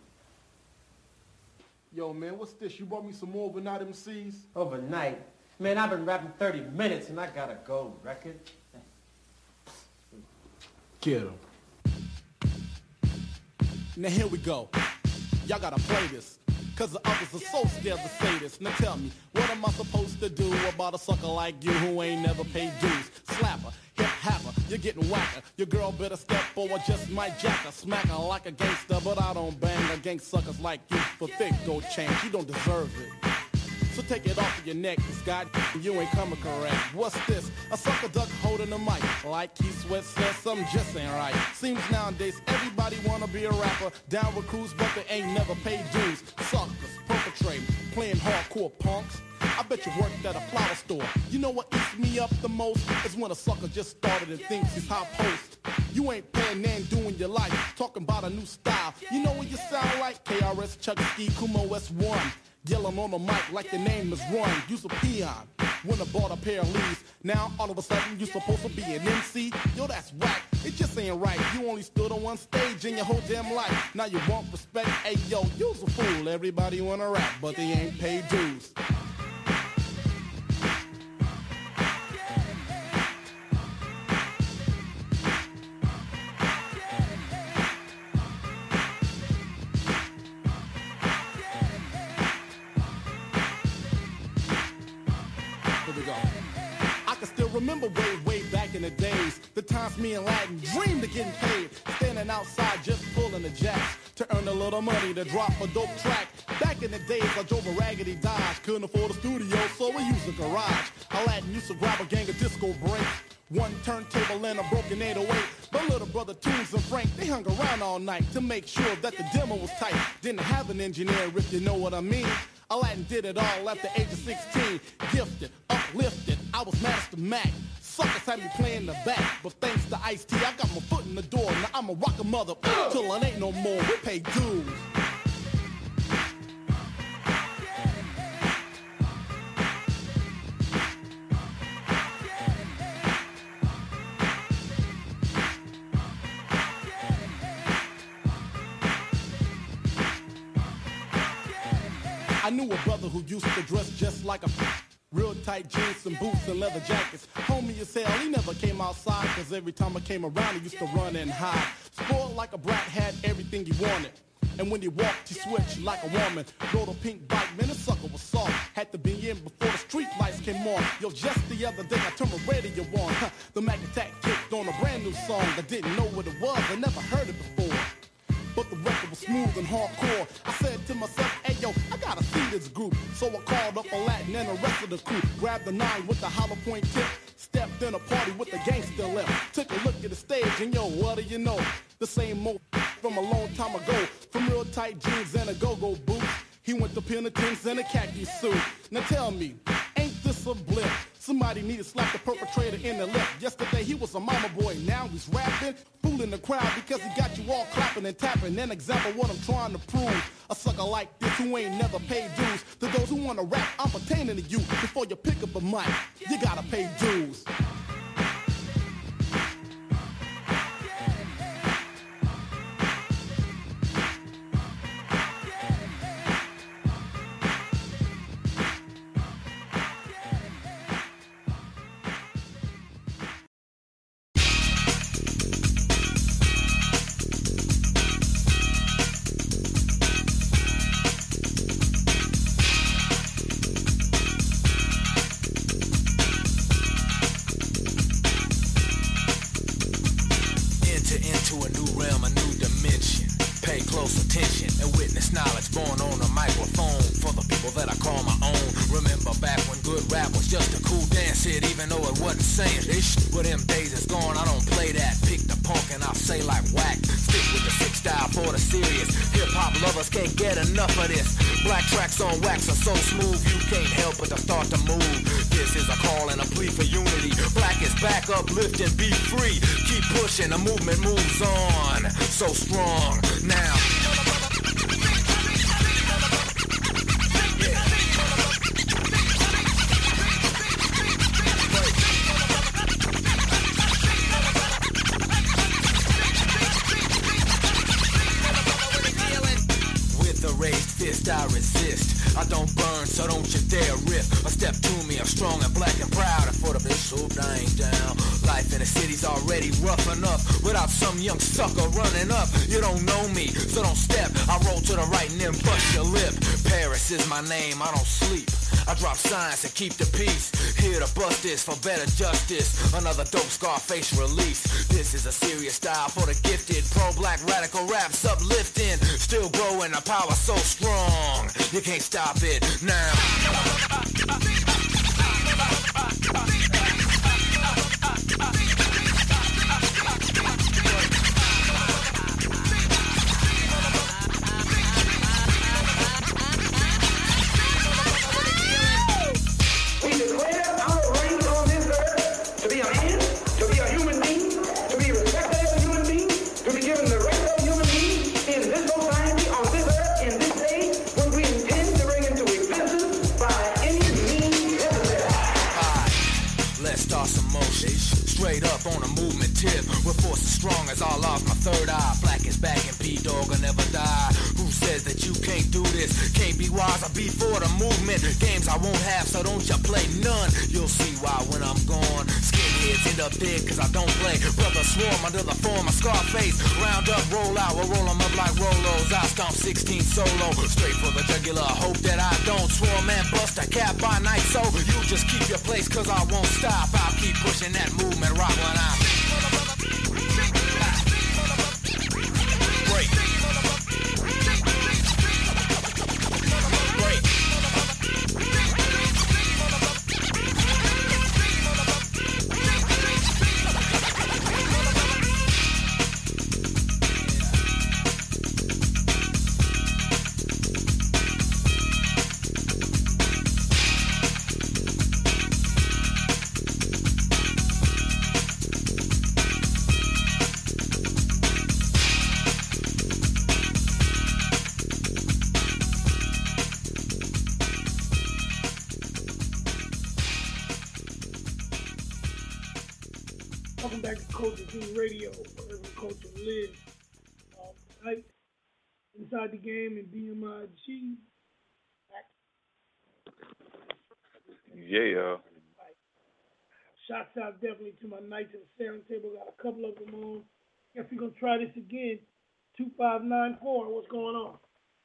Yo, man, what's this? You brought me some more overnight M Cs? Overnight? Man, I've been rapping thirty minutes and I got a gold record. Get him. Now here we go. Y'all gotta play this. Cause the others are so scared to say this. Now tell me, what am I supposed to do about a sucker like you who ain't never paid dues? Slapper, hip happer, you're getting whacker. Your girl better step or I just might jack her. Smack her like a gangster, but I don't bang a gang suckers like you for thick gold chains. You don't deserve it. So take it off of your neck, cause God, you ain't coming correct. What's this? A sucker duck holding the mic. Like Keith Sweat says, something just ain't right. Seems nowadays everybody wanna be a rapper. Down with crews, but they ain't never paid dues. Suckers, perpetrating, playing hardcore punks. I bet you worked at a flower store. You know what eats me up the most? Is when a sucker just started and thinks he's hot post. You ain't paying and doing your life. Talking about a new style. You know what you sound like? K R S, Chuck Ski, Kumo S one. Yelling on the mic like the name is Run. You's a peon. When I bought a pair of leaves. Now all of a sudden you supposed to be an M C. Yo, that's whack. It just ain't right. You only stood on one stage in your whole damn life. Now you want respect. Hey yo, you's a fool. Everybody wanna rap, but they ain't paid dues. Remember way, way back in the days, the times me and Latin dreamed of getting paid, standing outside just pulling the jacks to earn a little money to drop a dope track. Back in the days, I drove a raggedy Dodge, couldn't afford a studio, so we used a garage. Aladdin used to grab a gang of disco breaks, one turntable and a broken eight oh eight. My little brother Tunes and Frank, they hung around all night to make sure that the demo was tight. Didn't have an engineer, if you know what I mean. Aladdin did it all at the age of sixteen. Gifted, uplifted, I was Master Mac. Suckers had me playing the back, but thanks to Ice-T, I got my foot in the door. Now I'm a rock a mother till it ain't no more. We pay dues. I knew a brother who used to dress just like a real tight jeans and boots and leather jackets. Homie as hell, he never came outside, cause every time I came around, he used to run and hide. Spoiled like a brat, had everything he wanted. And when he walked, he switched like a woman. Rode a pink bike, man, the sucker was soft. Had to be in before the street lights came on. Yo, just the other day, I turned the radio on. Huh, the Mac Attack kicked on a brand new song. I didn't know what it was, I never heard it before. But the record was smooth and hardcore. I said to myself, hey yo, I gotta see this group. So I called up a Latin and the rest of the crew. Grabbed the nine with the hollow point tip. Stepped in a party with the gangster lip. Took a look at the stage and yo, what do you know? The same mo from a long time ago. From real tight jeans and a go-go boots. He went to penitence and a khaki suit. Now tell me, ain't this a blip? Somebody need to slap the perpetrator in the lip. Yesterday he was a mama boy, now he's rapping, fooling the crowd because he got you all clapping and tapping. An example what I'm trying to prove. A sucker like this who ain't never paid dues. To those who wanna rap, I'm pertaining to you. Before you pick up a mic, you gotta pay dues. On wax are so smooth you can't help but to start to move. This is a call and a plea for unity. Black is back, uplift and be free. Keep pushing, the movement moves on. So strong now. I resist, I don't burn, so don't you dare riff. A step to me, I'm strong and black and proud. And for the bitch, so I ain't down. Life in the city's already rough enough without some young sucker running up. You don't know me, so don't step. I roll to the right and then bust your lip. Paris is my name, I don't sleep. I drop signs and keep the peace. Here to bust this for better justice. Another dope Scarface release. This is a serious style for the gifted. Pro-black radical raps uplifting. Still growing, the power so strong. You can't stop it now. Straight up on a movement tip. With force as strong as I lost my third eye. Black is back and P-Dog will never die. Who says that you can't do this? Can't be wise, I be for the movement. Games I won't have, so don't you play none. You'll see why when I'm gone. Skinheads end up dead cause I don't play. Brother swarm under the form of Scarface. Round up, roll out, we'll roll them up like Rolos. I stomp sixteen solo. Straight for the jugular, hope that I don't swarm and bust a cap by night. So you just keep your place cause I won't stop. I'll keep pushing that movement. Rock when I break. Break. Welcome back to Culture King Radio, where every culture lives. Um, tonight, Inside the Game and B M I G, back Yeah. Shouts out definitely to my Knights of the Sound Table. Got a couple of them on. Guess we're going to try this again. two five nine four, what's going on?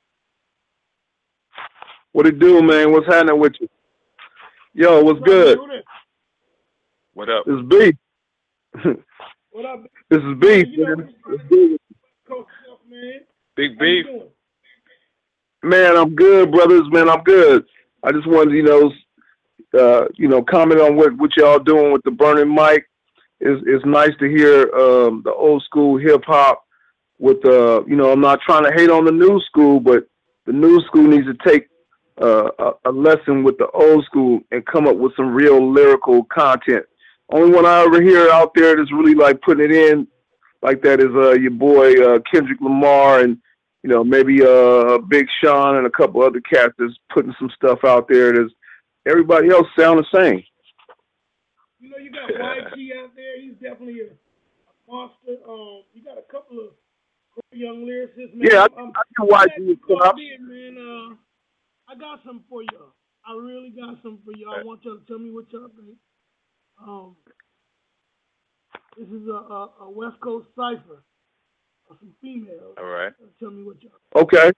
What it do, man? What's happening with you? Yo, what's good? What up? This is B. What up? This is B. You know, man. It's B. Coach Self, man. Big How you beef. doing? Man, I'm good, brothers. Man, I'm good. I just wanted to, you know, uh, you know, comment on what, what y'all doing with the Burning Mic. It's, it's nice to hear um, the old school hip hop with, uh, you know, I'm not trying to hate on the new school, but the new school needs to take uh, a, a lesson with the old school and come up with some real lyrical content. Only one I ever hear out there that's really like putting it in like that is uh, your boy uh, Kendrick Lamar and, you know, maybe uh, Big Sean and a couple other cats that's putting some stuff out there that's everybody else sound the same. You know, you got Y G out there. He's definitely a monster. Um, you got a couple of young lyricists. Man. Yeah, I'm, I, I can watch you. Man, uh, I got something for y'all. I really got something for y'all. I want y'all to tell me what y'all think. Um, this is a, a, a West Coast cipher of some females. All right. Tell me what y'all. Okay.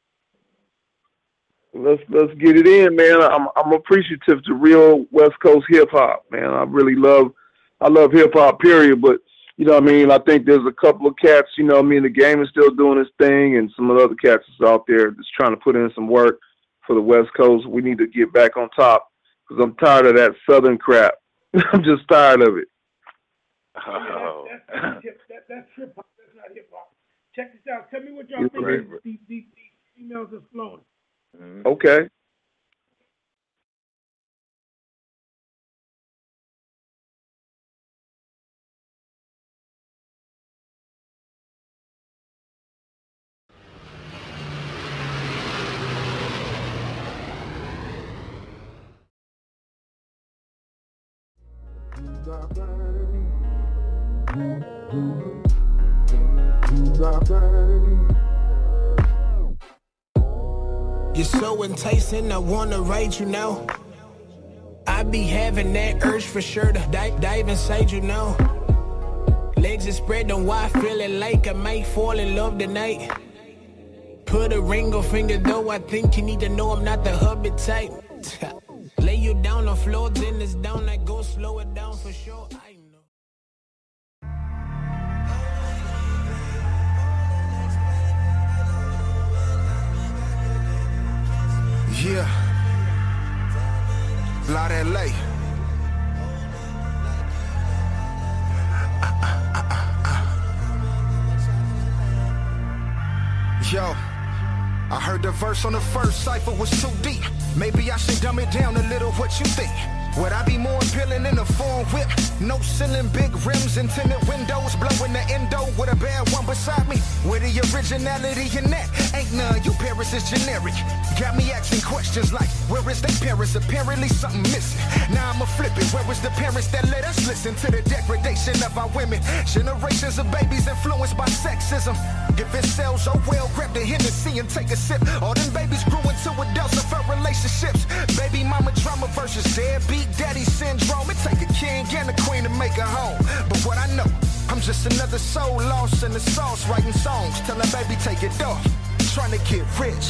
Let's let's get it in, man. I'm I'm appreciative to real West Coast hip hop, man. I really love I love hip hop, period. But you know what I mean, I think there's a couple of cats, you know what I mean, the game is still doing its thing, and some of the other cats is out there that's trying to put in some work for the West Coast. We need to get back on top because I'm tired of that Southern crap. I'm just tired of it. Oh. That's, that's, that's, hip, that, that's hip hop. That's not hip hop. Check this out. Tell me what y'all You're think right. of these, these, these females that's flowing. Mm-hmm. Okay. You're so enticing, I wanna write you now. I be having that urge for sure to dive, dive inside you now. Legs are spread on why feeling like I might fall in love tonight. Put a ring on finger though, I think you need to know I'm not the hubby type. Lay you down on floor, then it's down, I go slow it down for sure. I know. Yeah. Lot L A. Yo, I heard the verse on the first cipher was too deep. Maybe I should dumb it down a little, what you think? Would I be more appealing than a foreign whip? No ceiling, big rims, and tinted windows, blowing the endo with a bad one beside me. Where the originality in that? Ain't none, you Paris is generic. Got me asking questions like, where is their parents? Apparently something missing. Now I'ma flip it, where is the parents that let us listen to the degradation of our women? Generations of babies influenced by sexism. If it sells, oh well, grab the Hennessy and take a sip. All them babies grew into adults of our relationships. Baby mama drama versus deadbeat daddy syndrome. It take a king and a queen to make a home. But what I know, I'm just another soul lost in the sauce, writing songs, telling baby take it off, trying to get rich.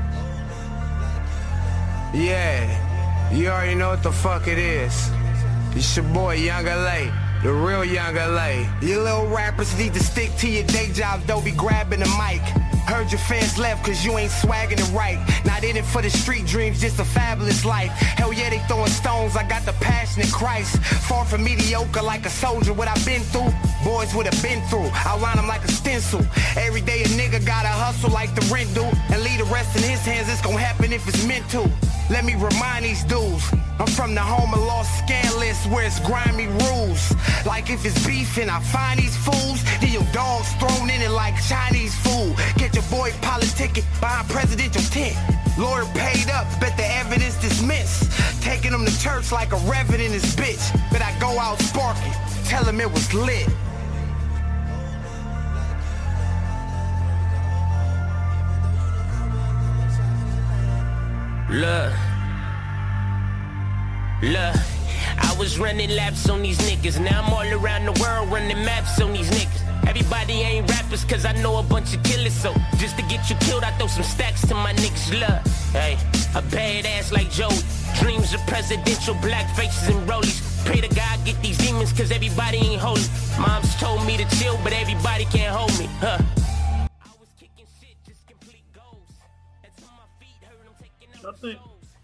Yeah, you already know what the fuck it is. It's your boy Young L A, the real Young L A. You little rappers need to stick to your day jobs, don't be grabbing the mic. Heard your fans left cause you ain't swagging it right. Not in it for the street dreams, just a fabulous life. Hell yeah, they throwing stones, I got the passionate Christ. Far from mediocre like a soldier, what I've been through. Boys would have been through, I line them like a stencil. Every day a nigga gotta hustle like the rent do. And leave the rest in his hands, it's gonna happen if it's meant to. Let me remind these dudes, I'm from the home of lost scandalous where it's grimy rules. Like if it's beef and I find these fools, then your dog's thrown in it like Chinese food. Get your boy politicking behind presidential tent. Lawyer paid up, bet the evidence dismissed. Taking him to church like a reverend in this bitch. But I go out sparking, tell him it was lit. Look, Look, I was running laps on these niggas. Now I'm all around the world running maps on these niggas. Everybody ain't rappers cause I know a bunch of killers. So just to get you killed, I throw some stacks to my niggas. Look, hey, a badass like Joey. Dreams of presidential black faces and rollies. Pray to God get these demons cause everybody ain't holy. Moms told me to chill but everybody can't hold me, huh? Nothing.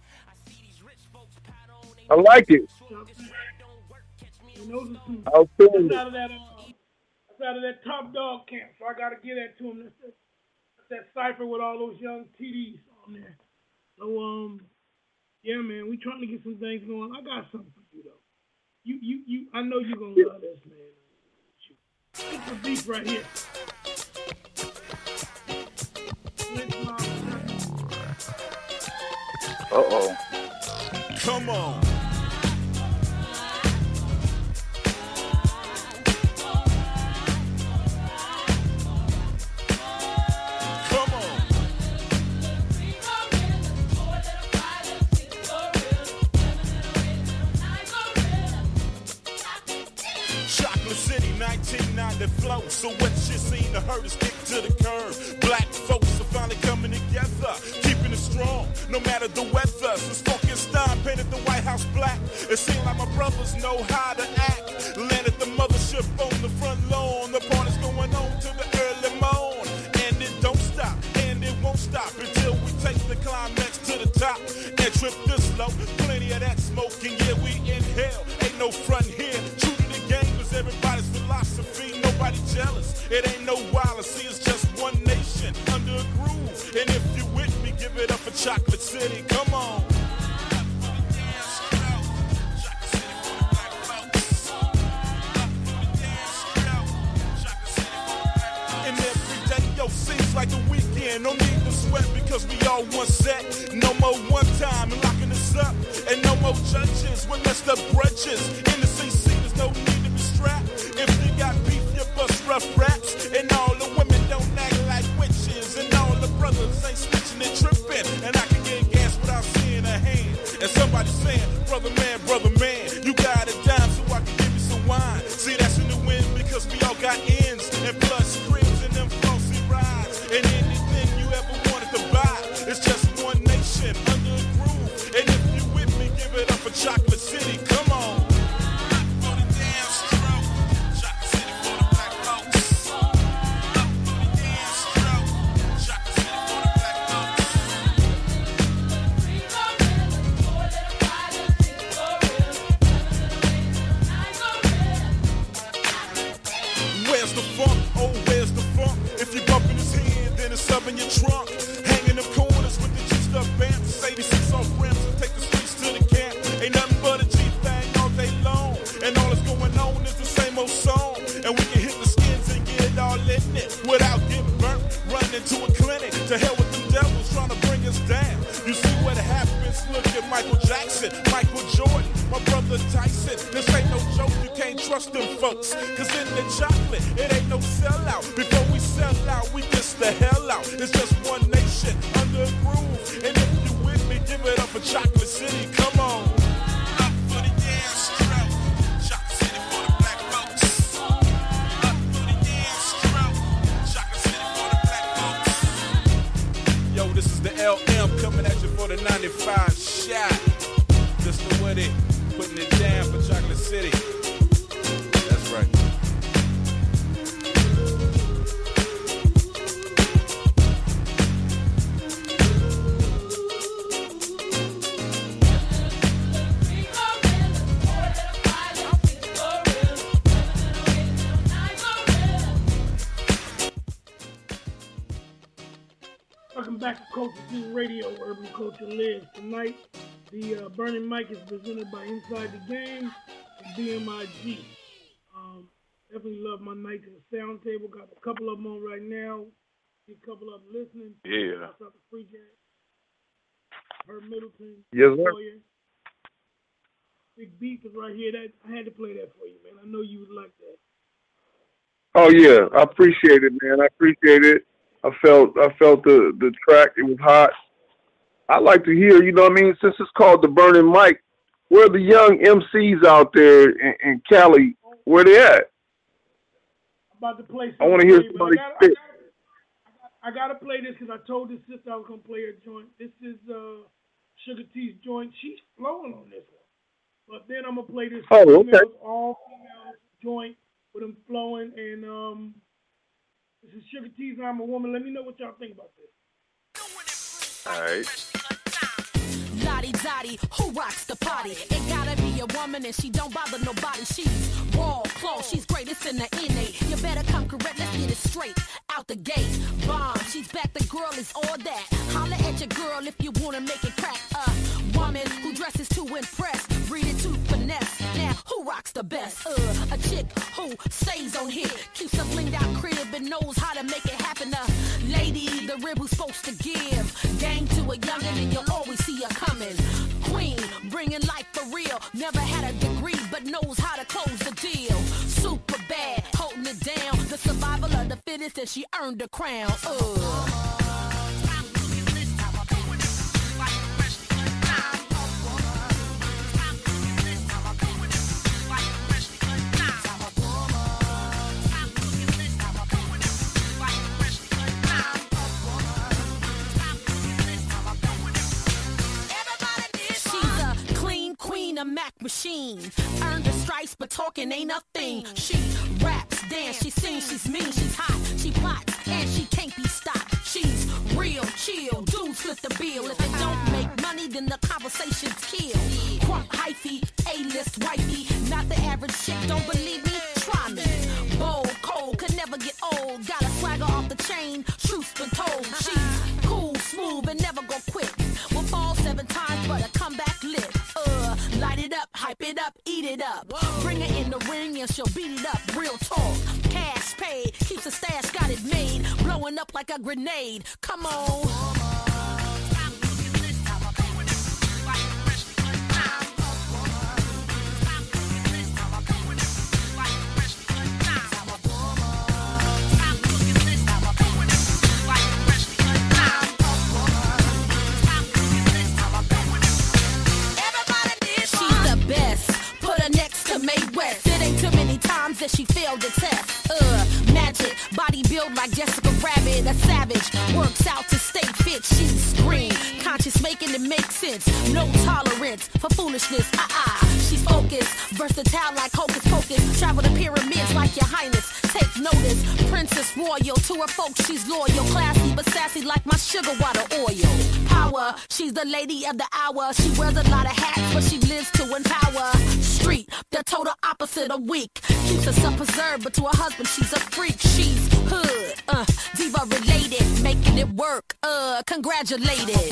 I like it. And those are some, I was feeling that's it. out of that, uh, that's out of that Top Dog camp, so I gotta give that to him. That's that, that's that cipher with all those young T Ds on there. So, um, yeah, man, we trying to get some things going. I got something for you though. You, you, you. I know you're gonna love this, man. It's the beat right here. Uh-oh. Come on. Come on. Chocolate City, nineteen ninety flow. So what you seen to hurt is stick to the curve. Black folks are finally coming together, keeping it strong, no matter the weather. Since Frankenstein painted the White House black, it seemed like my brothers know how to act. Landed the mothership on the front lawn. The party's going on to the early morn, and it don't stop, and it won't stop until we take the climax to the top and trip this low. Plenty of that smoke, and yeah, we inhale. Ain't no front here. True to the game is everybody's philosophy. Nobody jealous. It ain't no wild. See, it's just one nation under a groove. And if you with me, give it up for Chocolate City. Come on. And every day, yo, seems like a weekend. No need to sweat because we all one set. No more one time and locking us up. And no more judges with messed up grudges. In the C C, there's no need to be strapped. If you got beef, you bust rough raps. And all the women don't act like witches. And all the brothers ain't snitching and tripping. And I can get gas without seeing a hand. And somebody saying, brother man, brother man, you got a dime so I can give you some wine. See, that's in the wind because we all got ends and blood screams and them flossy rides. And anything you ever wanted to buy, it's just one nation under a groove. And if you with me, give it up for Chocolate City. Come on. For the damn stroke. Chocolate City for the black folks. Up for the damn stroke. Chocolate City for the black folks. Where's the funk? Oh, where's the funk? If you bumping his head, then it's up in your trunk. Hanging them corners with the juiced up amps. eighty-six off ramps and take the streets to the camp. Ain't nothing but a G thing all day long. And all that's going on is the same old song. And we can hit the skins and get it all in it without getting burnt. Run into a clinic. To hell with them devils trying to bring us down. You see what happens? Look at Michael Jackson, Michael Jordan, my brother Tyson. This ain't no joke, you can't trust them folks. Cause in the chocolate, it ain't no sellout. Before we sell out, we diss the hell out. It's just one nation under a groove. And if you with me, give it up for Chocolate City. Come on. Up for the damn stroke. Chocolate City for the black folks. Up for the damn stroke. Chocolate City for the black folks. Yo, this is the L M coming at you for the ninety-five shot. Just the with it, putting it down for Chocolate City. That's right. Welcome back to Culture City Radio, where urban culture lives. Tonight, the uh, Burning Mic is presented by Inside the Game and B M I G. Um, definitely love my nights at the sound table. Got a couple of them on right now. See a couple of them listening. Yeah. Shouts out to Free Jam. Herb Middleton. Yes, sir. Sawyer. Big Beef is right here. That I had to play that for you, man. I know you would like that. Oh yeah, I appreciate it, man. I appreciate it. I felt I felt the, the track. It was hot. I like to hear, you know what I mean? Since it's called the Burning Mic, where the young M Cs out there in, in Cali, where they at? I'm about to play. I want to hear you, somebody I gotta, spit. I gotta play this because I told this sister I was gonna play her joint. This is uh, Sugar T's joint. She's flowing on this one. But then I'm gonna play this oh, females, okay. all female joint with them flowing, and um, this is Sugar T's I'm a Woman. Let me know what y'all think about this. All right. Lottie Dottie, who rocks the party? It gotta be a woman and she don't bother nobody. She's wall close, she's greatest in the N A. You better come correct, let's get it straight out the gate. Bomb, she's back, the girl is all that. Holla at your girl if you wanna make it crack. A woman who dresses to impress, read it to finesse. Now, who rocks the best? Uh, a chick who stays on hit, keeps a blinged out crib and knows how to make it happen. A lady, the rib who's supposed to give game to a youngin' and you'll always see her coming. Queen, bringing life for real. Never had a degree, but knows how to close the deal. Super bad, holding it down. The survival of the fittest, and she earned the crown. Uh. A Mac machine, earned the stripes, but talking ain't a thing. She raps, dance, she sings, she's mean, she's hot, she plots, and she can't be stopped. She's real, chill, dudes flip the bill. If it don't make money, then the conversation's kill. Crunk, hyphy, A-list, wifey, not the average chick, don't believe me? Try me. Bold, cold, could never get old. Got a swagger off the chain, truth's been told. She's cool, smooth, and never go quick. Will fall seven times, but a comeback lit. Uh, light it up, hype it up, eat it up. Bring her in the ring and she'll beat it up. Real talk, cash paid, keeps a stash, got it made. Blowing up like a grenade. Come on. That she failed the test. Uh, magic, body built like Jessica Rabbit, a savage, works out to stay fit. She's green, conscious, making it make sense. No tolerance for foolishness. Ah uh ah, -uh. She's focused, versatile like hocus pocus. Travel the pyramids like your highness. Take notice, princess royal to her folks. She's loyal, classy but sassy like my sugar water oil. Power, she's the lady of the hour. She wears a lot of hats, but she lives to empower. Street, the total opposite of weak. Keeps herself preserved, but to her husband she's a freak. She's hood, uh, diva related, making it work, uh, congratulated.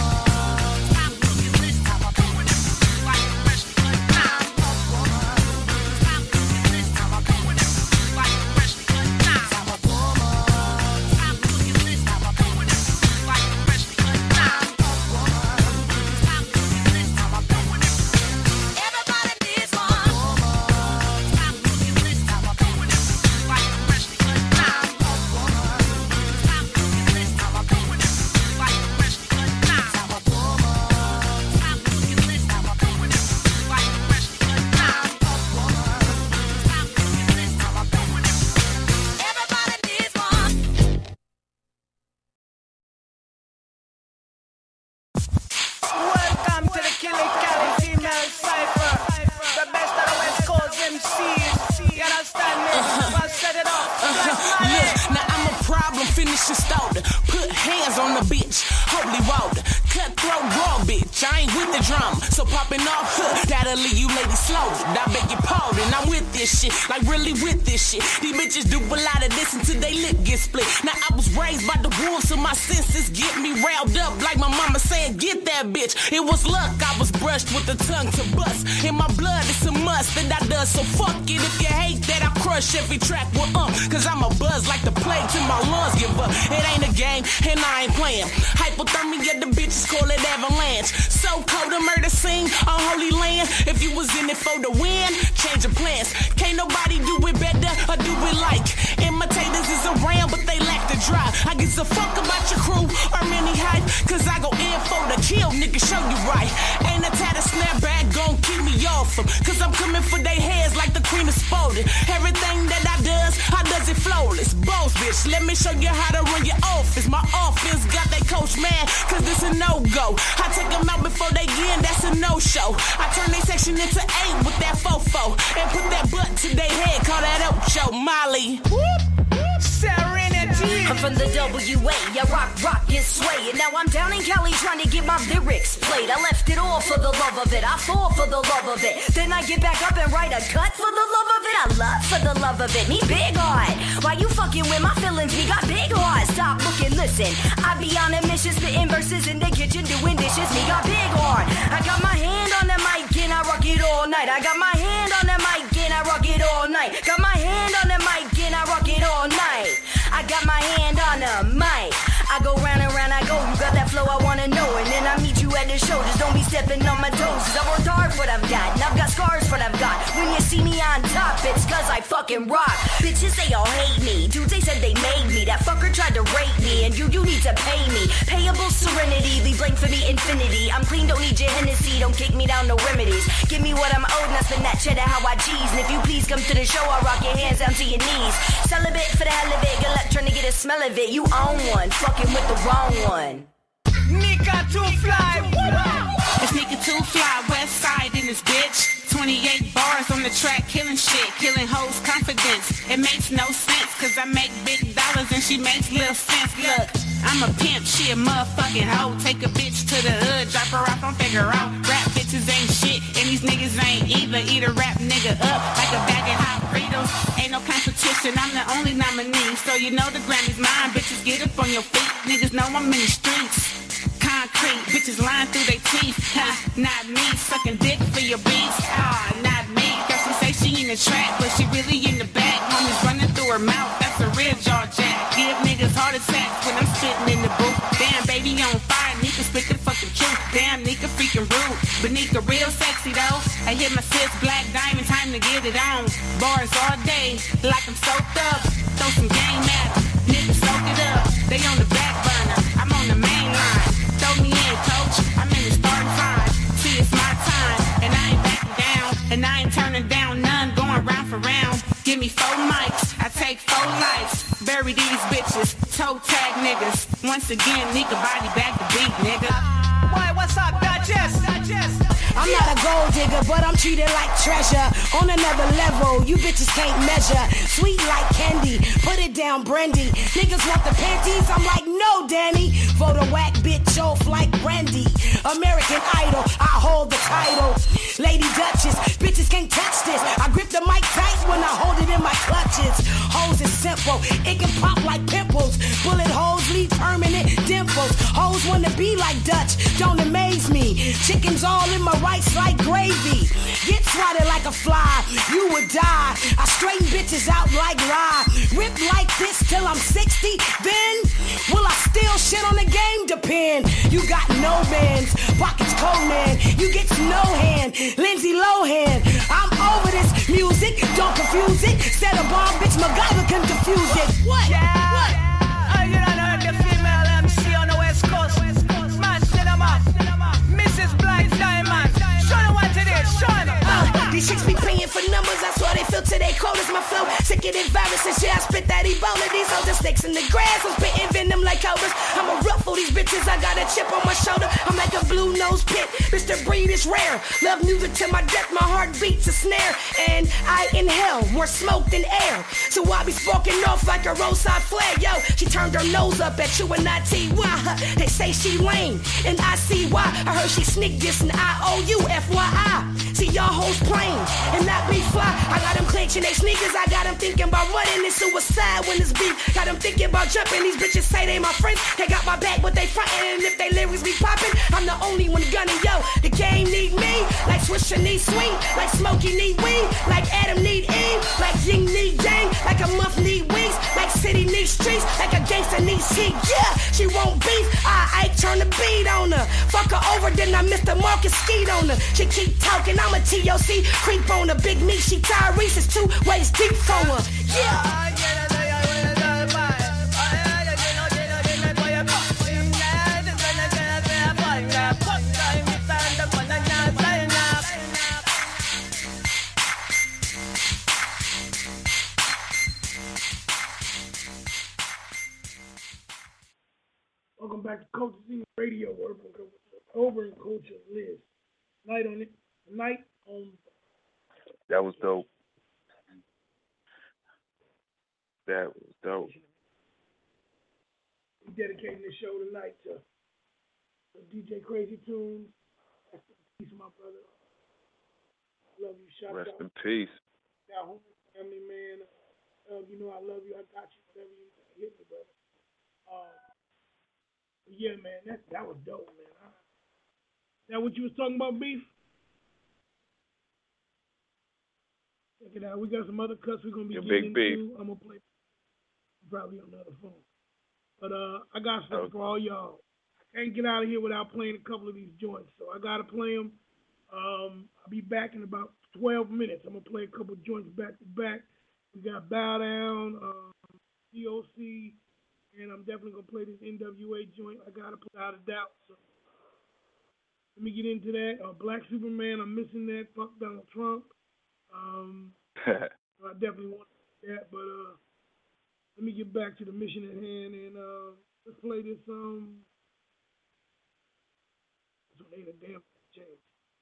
Put hands on the bitch, holy water, cutthroat raw bitch. I ain't with the drama, so popping off, huh, that'll leave you ladies slaughtered. I beg your pardon, I'm with this shit, like really with this shit. These bitches do a lot of this until they lip get split. Now I was raised by the wolves, so my senses get me riled up, like my mama saying, get that bitch. It was luck, I was brushed with the tongue to bust. In my blood, it's a must that I does, so fuck it. If you hate that, I crush every track with um, cause I'm a buzz like the plague till my lungs give up. It ain't a game, and I ain't playing. Hypothermia, the bitches call it avalanche. So cold, a murder scene on holy land. If you was in it for the win, change your plans. Can't nobody do it better or do it like. Imitators is around, but they lack the drive. I give a fuck about your crew or many hype, cause I go in for the kill, nigga, show you right. Ain't a tatted snapback gon' kill off them. Cause I'm coming for they heads like the queen of sporting. Everything that I does, I does it flawless. Boss bitch, let me show you how to run your office. My offense got that coach mad, cause this a no-go. I take them out before they get in, that's a no-show. I turn they section into eight with that fofo. And put that butt to their head, call that Ocho. Molly. Serenity. I'm from the W A, yeah, rock, rock, and sway. And now I'm down in Cali trying to get my lyrics played. I left it all for the love of it, I fall for the love of it. Then I get back up and write a cut for the love of it. I love for the love of it, me big heart. Why you fucking with my feelings, me got big heart. Stop looking, listen, I be on a mission, spitting verses in the kitchen, doing dishes, me got big heart. I got my hand on the mic and I rock it all night. I got my hand on the mic and I rock it all night. Got my hand on the mic and I rock it all night. I got my hand on the mic. I go round and round, I go, you got that flow I wanna know. And then I meet you at the show, just don't be stepping on my toes. Cause I worked hard for what I've got, and I've got scars for what I've got. When you see me on top, it's cause I fucking rock. Bitches, they all hate me, dudes, they said they made me. That fucker tried to rape me, and you, you need to pay me. Payable serenity, leave blank for me infinity. I'm clean, don't need your Hennessy, don't kick me down, no remedies. Give me what I'm owed, and I spend that cheddar how I cheese. And if you please come to the show, I'll rock your hands down to your knees. Celibate for the hell of it, good luck trying to get a smell of it. You own one, fucking with the wrong one. Nika too fly. It's Nika too fly, west side in this bitch. twenty-eight bars on the track, killing shit, killing hoes confidence. It makes no sense, cause I make big dollars and she makes little sense. Look, I'm a pimp, she a motherfucking hoe. Take a bitch to the hood, drop her off on figure out. Rap bitches ain't shit, and these niggas ain't either. Eat a rap nigga up like a bag of hot Fritos. Ain't no competition, I'm the only nominee. So you know the Grammy's mine, bitches get up on your feet. Niggas know I'm in the streets. Concrete, bitches lying through their teeth. Huh, not me, sucking dick for your beats. Ah, not me. Girl, she say she in the track, but she really in the back. Homies running through her mouth, that's a real jaw jack. Give niggas heart attacks when I'm spitting in the booth. Damn, baby on fire, Nika spit the fucking truth. Damn, Nika freaking rude, but Nika real sexy though. I hit my sis black diamond, time to get it on. Bars all day, like I'm soaked up. Throw some game at them, niggas soak it up. They on the back burner, I'm on the main line. Throw me in, coach, I'm in the starting five. See, it's my time, and I ain't backing down. And I ain't turning down none, going round for round. Give me four mics, I take four lives. Bury these bitches, toe tag niggas. Once again, Nika body back the beat, nigga. Why, what's up, Duchess? Duchess? I'm not a gold digger, but I'm treated like treasure. On another level, you bitches can't measure. Sweet like candy, put it down, Brandy. Niggas want the panties, I'm like, no, Danny. Vote a whack bitch off like Brandy. American Idol, I hold the title. Lady Duchess, bitches can't touch this. I grip the mic tight when I hold it in my clutches. Hoes is simple, it can pop like pimples. Bullet holes leave permanent dimples. Hoes wanna be like Dutch, don't amaze me. Chickens all in my rice like gravy. Get swatted like a fly, you would die. I straighten bitches out like rye. Rip like this till I'm sixty, then will I still shit on the game? Depend. You got no bands, pockets cold man. You get no hand, Lindsay Lohan. I'm over this music, don't confuse it. Set a bomb, bitch, MacGyver can defuse it. What? Yeah. What? Uh, you don't know the female M C on the West Coast. Man, cinema. Missus Black Diamond. Show them what it is, show them. Uh, these chicks be paying for numbers, I swear they filter their quotas. My flow sicker than viruses, yeah, I spit that Ebola. These other snakes in the grass, I'm spitting venom like cobras. I'ma ruffle these bitches, I got a chip on my shoulder. I'm like a blue nose pit, Mister Breed is rare. Love music to my death, my heart beats a snare. And I inhale more smoke than air, so I be sparking off like a roadside flare. Yo, she turned her nose up at you and I T Y. They say she lame, and I see why. I heard she sneak this and I owe you F Y I. See y'all hoes plain and not be fly. I got them clenching they sneakers, I got them thinking about running this suicide when it's beef. Got them thinking about jumping, these bitches say they my friends. They got my back but they frontin', and if they lyrics be poppin', I'm the only one gunning. Yo, the game need me, like Swisher need sweet, like Smokey need weed, like Adam need Eve, like Ying need Yang, like a muff need weeks, like City need streets, like a gangster needs heat. Yeah, she won't beef, I, I turn the beat on her. Fuck her over, then I Mister Marcus skeet on her. She keep talking, I'm a T O C, creep on her. Big me, she Tyrese, it's two ways deep for her. Yeah. back to Culture Scene Radio, Urban, Urban Culture Liz. Night on it. Night on. That was dope. That was dope. We're dedicating this show tonight to, to D J Crazy Tunes. Peace, my brother. Love you. Shout Rest out. in peace. Now, home family, man. Uh, you know I love you. I got you. Whatever you hit me, brother. Uh, yeah, man. That that was dope, man. I, that what you was talking about, Beef? Check it out. We got some other cuts we're gonna be Your getting big into. beef. I'm gonna play probably on the other phone. But uh, I got something for all y'all. I can't get out of here without playing a couple of these joints, so I gotta play them. Um, I'll be back in about twelve minutes. I'm gonna play a couple joints back to back. We got Bow Down, um, C O C, and I'm definitely gonna play this N W A joint. I gotta put out a doubt. So let me get into that. Uh, Black Superman, I'm missing that. Fuck Donald Trump. Um, I definitely want that, but uh, let me get back to the mission at hand and uh, let's play this. Um, this one ain't a damn change.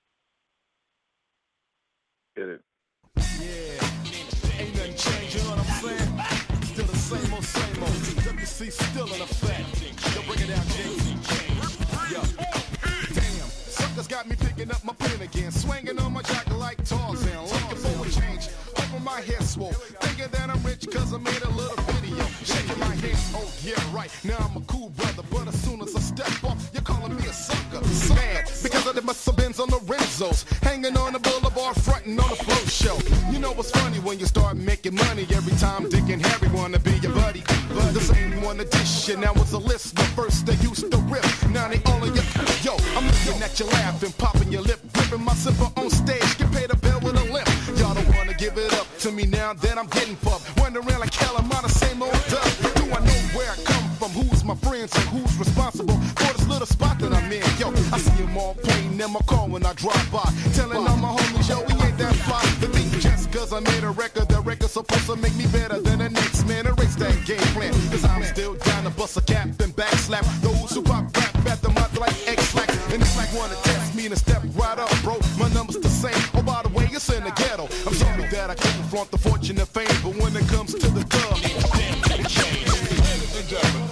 Get it. Yeah, ain't nothing changed, you know what I'm saying? Still the same old, same old. W C still in effect. Yo, bring it down, J. Yo. Damn, suckers got me picking up my pen again. Swinging on my jacket like Tarzan. Looking for a change. Over my head swole. Thinking that I'm rich cause I made a little video. Shaking my head, oh yeah, right. Now I'm a cool brother, but as soon as I step off, you're calling me a sucker. Mad, because I did my subins on the Renzos. Hanging on the boulevard, fronting on the float show. You know what's funny when you start making money? Every time Dick and Harry wanna be your buddy. But the same one to dish shit, now it's a list. But first they used to rip, now they all in your. Yo, I'm looking at you laughing, popping your lip, gripping my zipper on stage. Get paid a bill with a limp. Y'all don't wanna give it up to me now that I'm getting pumped. Wondering like hell, I'm on the same old duck. Do I know where I come from? Who's my friends and who's responsible for this little spot that I'm in? Yo, I see them all playing in my car when I drive by, telling all my homies, yo, we ain't that fly. They think just cause I made a record, the record's supposed to make me better than the next man. Erase that game plan, cause I'm still down to bust a cap and backslap those who pop rap at the mouth like X-Lack. And it's like wanna test me to step right up, bro. My number's the same. Oh, by the way, it's in the ghetto. I'm sorry that I couldn't flaunt the fortune and fame, but when it comes to the club, it changed. Ladies and gentlemen.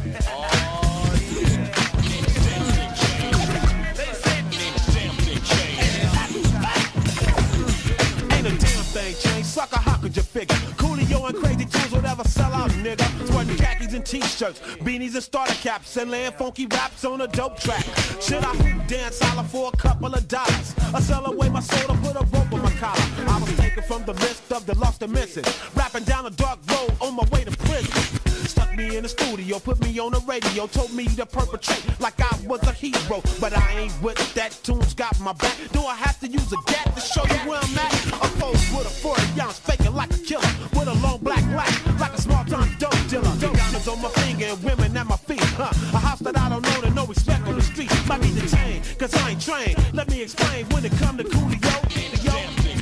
Sucker, how could you figure? Coolio and Crazy Tunes would ever sell out, nigga. Sporting khakis and t-shirts, beanies and starter caps, and laying funky raps on a dope track. Should I dance holler for a couple of dollars? I sell away my soul to put a rope on my collar. I was taken from the list of the lost and missing, rapping down a dark road on my way to prison. Stuck me in the studio, put me on the radio, told me to perpetrate like I was a hero. But I ain't with that, Tunes got my back. Do I have to use a gat to show you where I'm at? Opposed with a forty ounce, faking like a killer, with a long black light, like a small time dope dealer. Diamonds on my finger and women at my feet, huh? A house that I don't know and no respect on the street. Might be detained, cause I ain't trained. Let me explain when it come to Coolio, yo.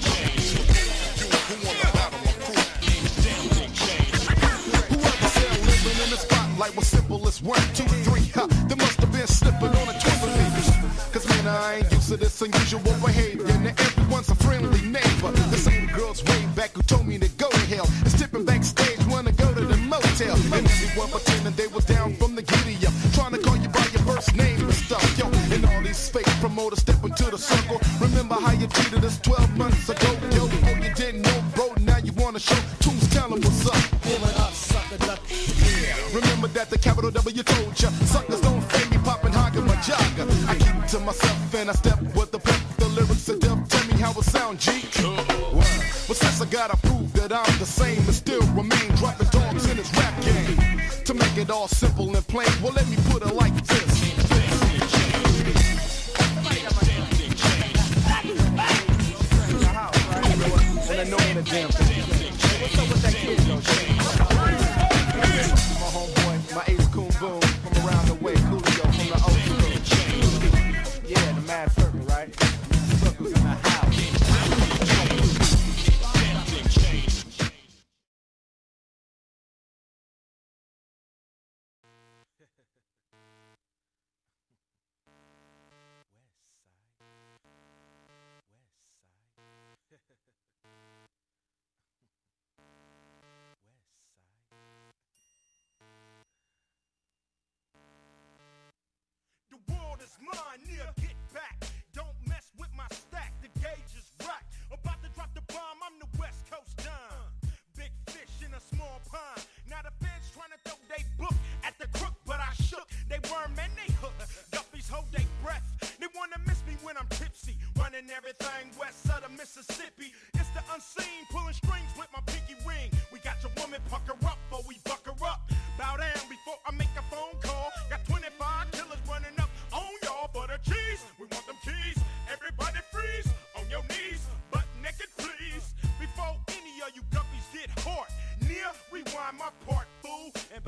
Like was simple as one, two, three, huh? There must have been slipping on a twist of me. Cause man, I ain't used to this unusual behavior. Now everyone's a friendly neighbor. The same girls way back who told me to go to hell and stepping backstage wanna go to the motel. And everyone pretending they was down from the giddy up, trying to call you by your first name and stuff, yo. And all these fake promoters step into the circle. Remember how you treated us twelve months ago, yo? Oh, you didn't know, bro, now you wanna show. Tunes, tell them what's up. Pulling up, sucker, duck. Remember that the capital W told ya. Suckers don't fade me, poppin' hoggin' my jogger. I keep to myself and I step with the pep. The lyrics are deaf, tell me how it sound, G. Word. But since I gotta prove that I'm the same and still remain dropping dogs in this rap game. To make it all simple and plain, well let me put it like this. And I know ain't a damn thing. What's up with that kid, though, my homeboy, my ace coon boom, from around the way, Coolio from the old school. Yeah, the mad circle, right? Circles in the house.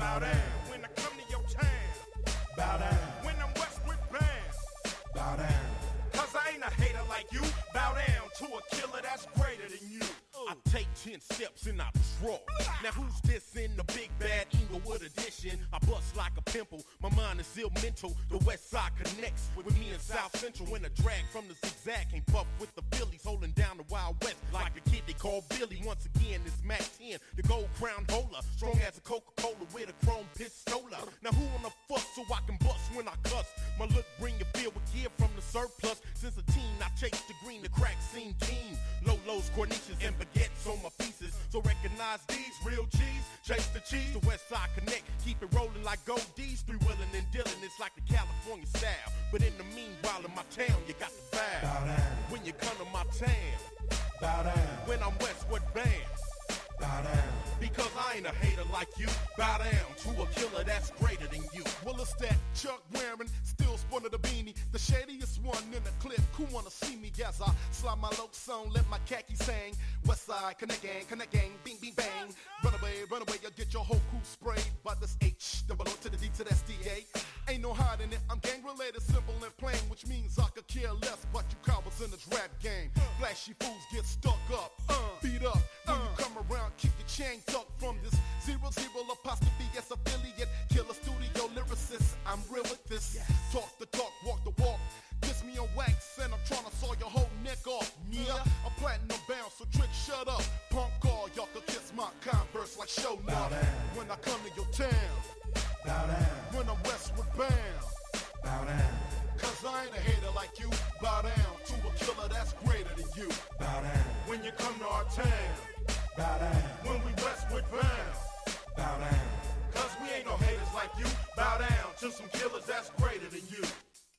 bow down. When I come to your town, bow down. When I'm westward bound, bow down. Cause I ain't a hater like you, bow down to a killer that's greater than you. I take ten steps and I draw. Now who's this in the big bad Inglewood edition? I bust like a pimple, my mind is ill mental. The west side connects with me in South Central. When a drag from the zigzag came buff with the Phillies, holding down the Wild West like a kid they call Billy. Once again, it's Mac ten, the gold crown holder, strong as a Coca-Cola with a chrome pistola. Now who on the fuss so I can bust when I cuss? My look bring you feel with gear from the surplus. Since a teen, I chased the green, the crack scene team. Lolos, Cornicias, and baguettes on my pieces. So recognize these real G's, chase the cheese. The West Side Connect, keep it rolling like gold D's. Three Willin' and Dillon, it's like the California style. But in the meanwhile, in my town, you got the vibe. Bow down. When you come to my town, Bow down. When I'm westward bound, bow down. Because I ain't a hater like you, bow down to a killer that's greater than you. Well, it's that Chuck wearing, still sporting the beanie, the shadiest one in the clip. Who wanna see me as I slide my low song, let my khakis hang. West Side, connect gang, connect gang, bing, bing, bang. Run away, run away, you'll get your whole crew sprayed by this H, double O to the D to the S D A. Ain't no hiding it, I'm gang related, simple and plain, which means I could care less, but you cowards in this rap game. Flashy fools get stuck up, uh, beat up. When you come around, keep your chain tucked from this zero zero apostrophe S affiliate. Killer studio lyricist, I'm real with this. Talk the talk, walk the walk. Kiss me on wax, and I'm tryna saw your whole neck off. Yeah, I'm platinum bound, so trick, shut up. Punk call, y'all can kiss my Converse like show now. When I come to your town, bow down. When I'm westward bound, bow down. Cause I ain't a hater like you, bow down to a killer that's greater than you. Bow down. When you come to our town, bow down. When we westward bound, bow down. Cause we ain't no haters like you, bow down to some killers that's greater than you.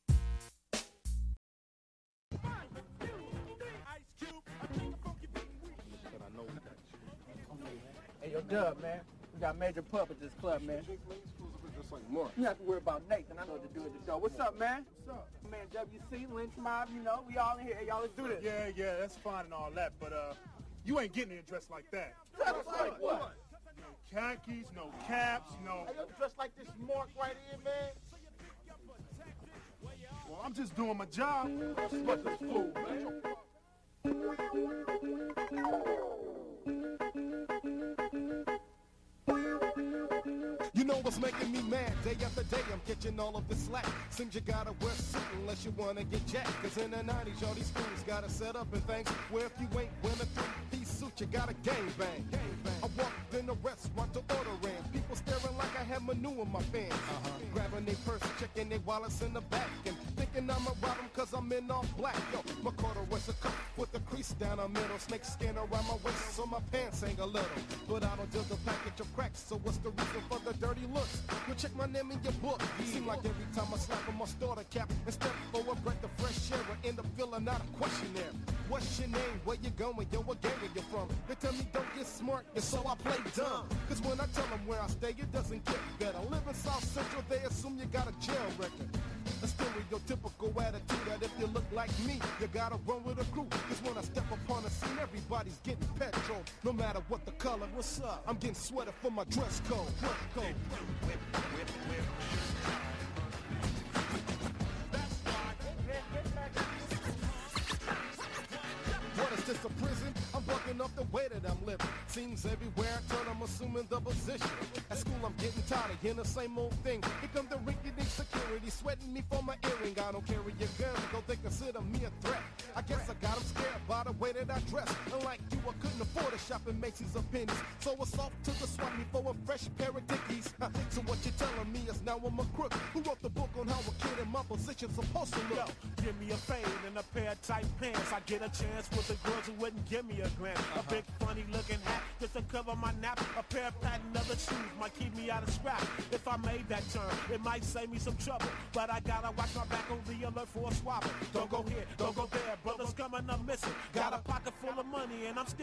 Hey, yo, Dub, man. We got Major Pup at this club, man. Just like more. You don't have to worry about Nathan. I know what to do at the door. What's up, man? What's up? Man, W C, Lynch Mob, you know, we all in here. Hey, y'all, let's do this. Yeah, yeah, that's fine and all that, but uh, you ain't getting here dressed like that. Dressed like what? No khakis, no caps, no... Hey, yo, dressed like this mark right here, man. Well, I'm just doing my job. What the fool, man? You know what's making me mad? Day after day, I'm catching all of the slack. Seems you gotta wear a suit unless you wanna get jacked. Cause in the nineties, all these fools gotta set up and things where if you ain't wearing a three-piece suit, you gotta gang bang. I walked in a restaurant to order in. People staring like I had manure in my pants. Uh-huh. Grabbing their purse, checking their wallets in the back. And thinking I'ma rob them cause I'm in all black. Yo, my quarter was a cup with a crease down the middle. Snake skin around my waist so my pants hang a little. But I don't do the package of cracks, so what's the reason for the dirty looks? You check my name in your book. Seem like every time I slap on my starter cap and step forward, breath of fresh air, I end up filling out a questionnaire. What's your name? Where you going? Yo, what gang are you from? They tell me don't get smart, and so I play dumb. Cause when I tell them where I stay, it doesn't get better. Live in South Central, they assume you got a jail record. A stereotypical attitude that if you look like me, you gotta run with a crew. Cause when I step upon the scene, everybody's getting petrol. No matter what the color, what's up? I'm getting sweater for my dress code. Dress code. Whip, whip, whip. What is this, a prison? I'm bucking up the way that I'm living. Seems everywhere I turn, I'm assuming the position. At school, I'm getting tired of hearing the same old thing. Here come the rinky-dink security, sweating me for my earring. I don't carry a gun, though they consider me a threat. I guess I got them scared by the way that I dress. Unlike you, I couldn't afford a shop in Macy's or Penny's. So it's off to the swap me for a fresh pair of dickies. So what you're telling me is now I'm a crook. Who wrote the book on how a kid in my position's supposed to look? Yo, give me a fade and a pair of tight pants. I get a chance with the girls who wouldn't give me a glance. Uh-huh. A big funny looking hat just to cover my nap. A pair of patent leather shoes might keep me out of scrap. If I made that turn, it might save me some trouble. But I gotta watch my back on the alert for a swapper. Don't go here, don't go there, brothers coming up missing. Got a pocket full of money and I'm still getting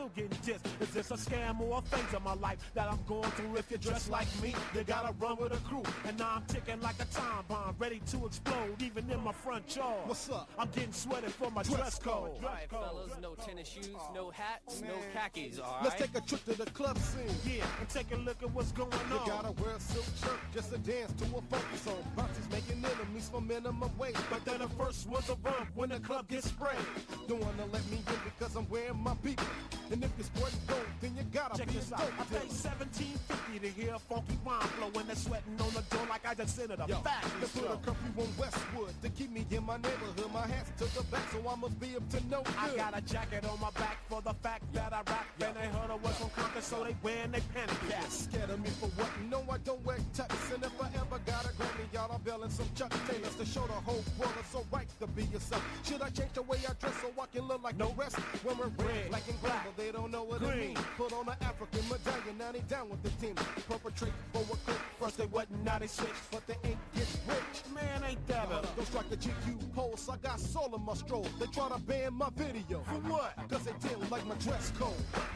this? Is this a scam or things in my life that I'm going through? If you're dressed like me, you gotta run with a crew. And now I'm ticking like a time bomb, ready to explode, even in my front yard. What's up? I'm getting sweated for my dress, dress code. All right, fellas, no tennis shoes, no hats, Man. no khakis, all right? Let's take a trip to the club scene, yeah, and take a look at what's going on. You gotta wear a silk shirt just to dance to a funky song. Bounties making enemies for minimum wage. But then the first was a bump when the club gets sprayed. Don't wanna let me in because I'm wearing my beat. And if you're sporting gold, then you gotta Check be this a out. dope I paid seventeen fifty to hear a funky rhyme flow when they're sweating on the door like I just entered a Yo, factory they put a show. curfew on Westwood to keep me in my neighborhood. My hat's to the back, so I must be up to no good. I got a jacket on my back for the fact that I rap. Yo. And they heard I was from Compton, so they wearing they panic caps. Scared of me for what? No, I don't wear tux. And if I ever got a Grammy, y'all are belling some Chuck Taylors to show the whole world it's so right to be yourself. Should I change the way I dress so I can look like Nope. the rest? Women red, Red, like in black, but they don't know what it green. means. Put on an African medallion, now they down with the team. Perpetrate for a clip. First they wasn't, now they switch. But they ain't get rich. Man, ain't that a... Don't strike the G Q pulse, I got soul in my stroll. They try to ban my video. For what? Cause they didn't like my dress code.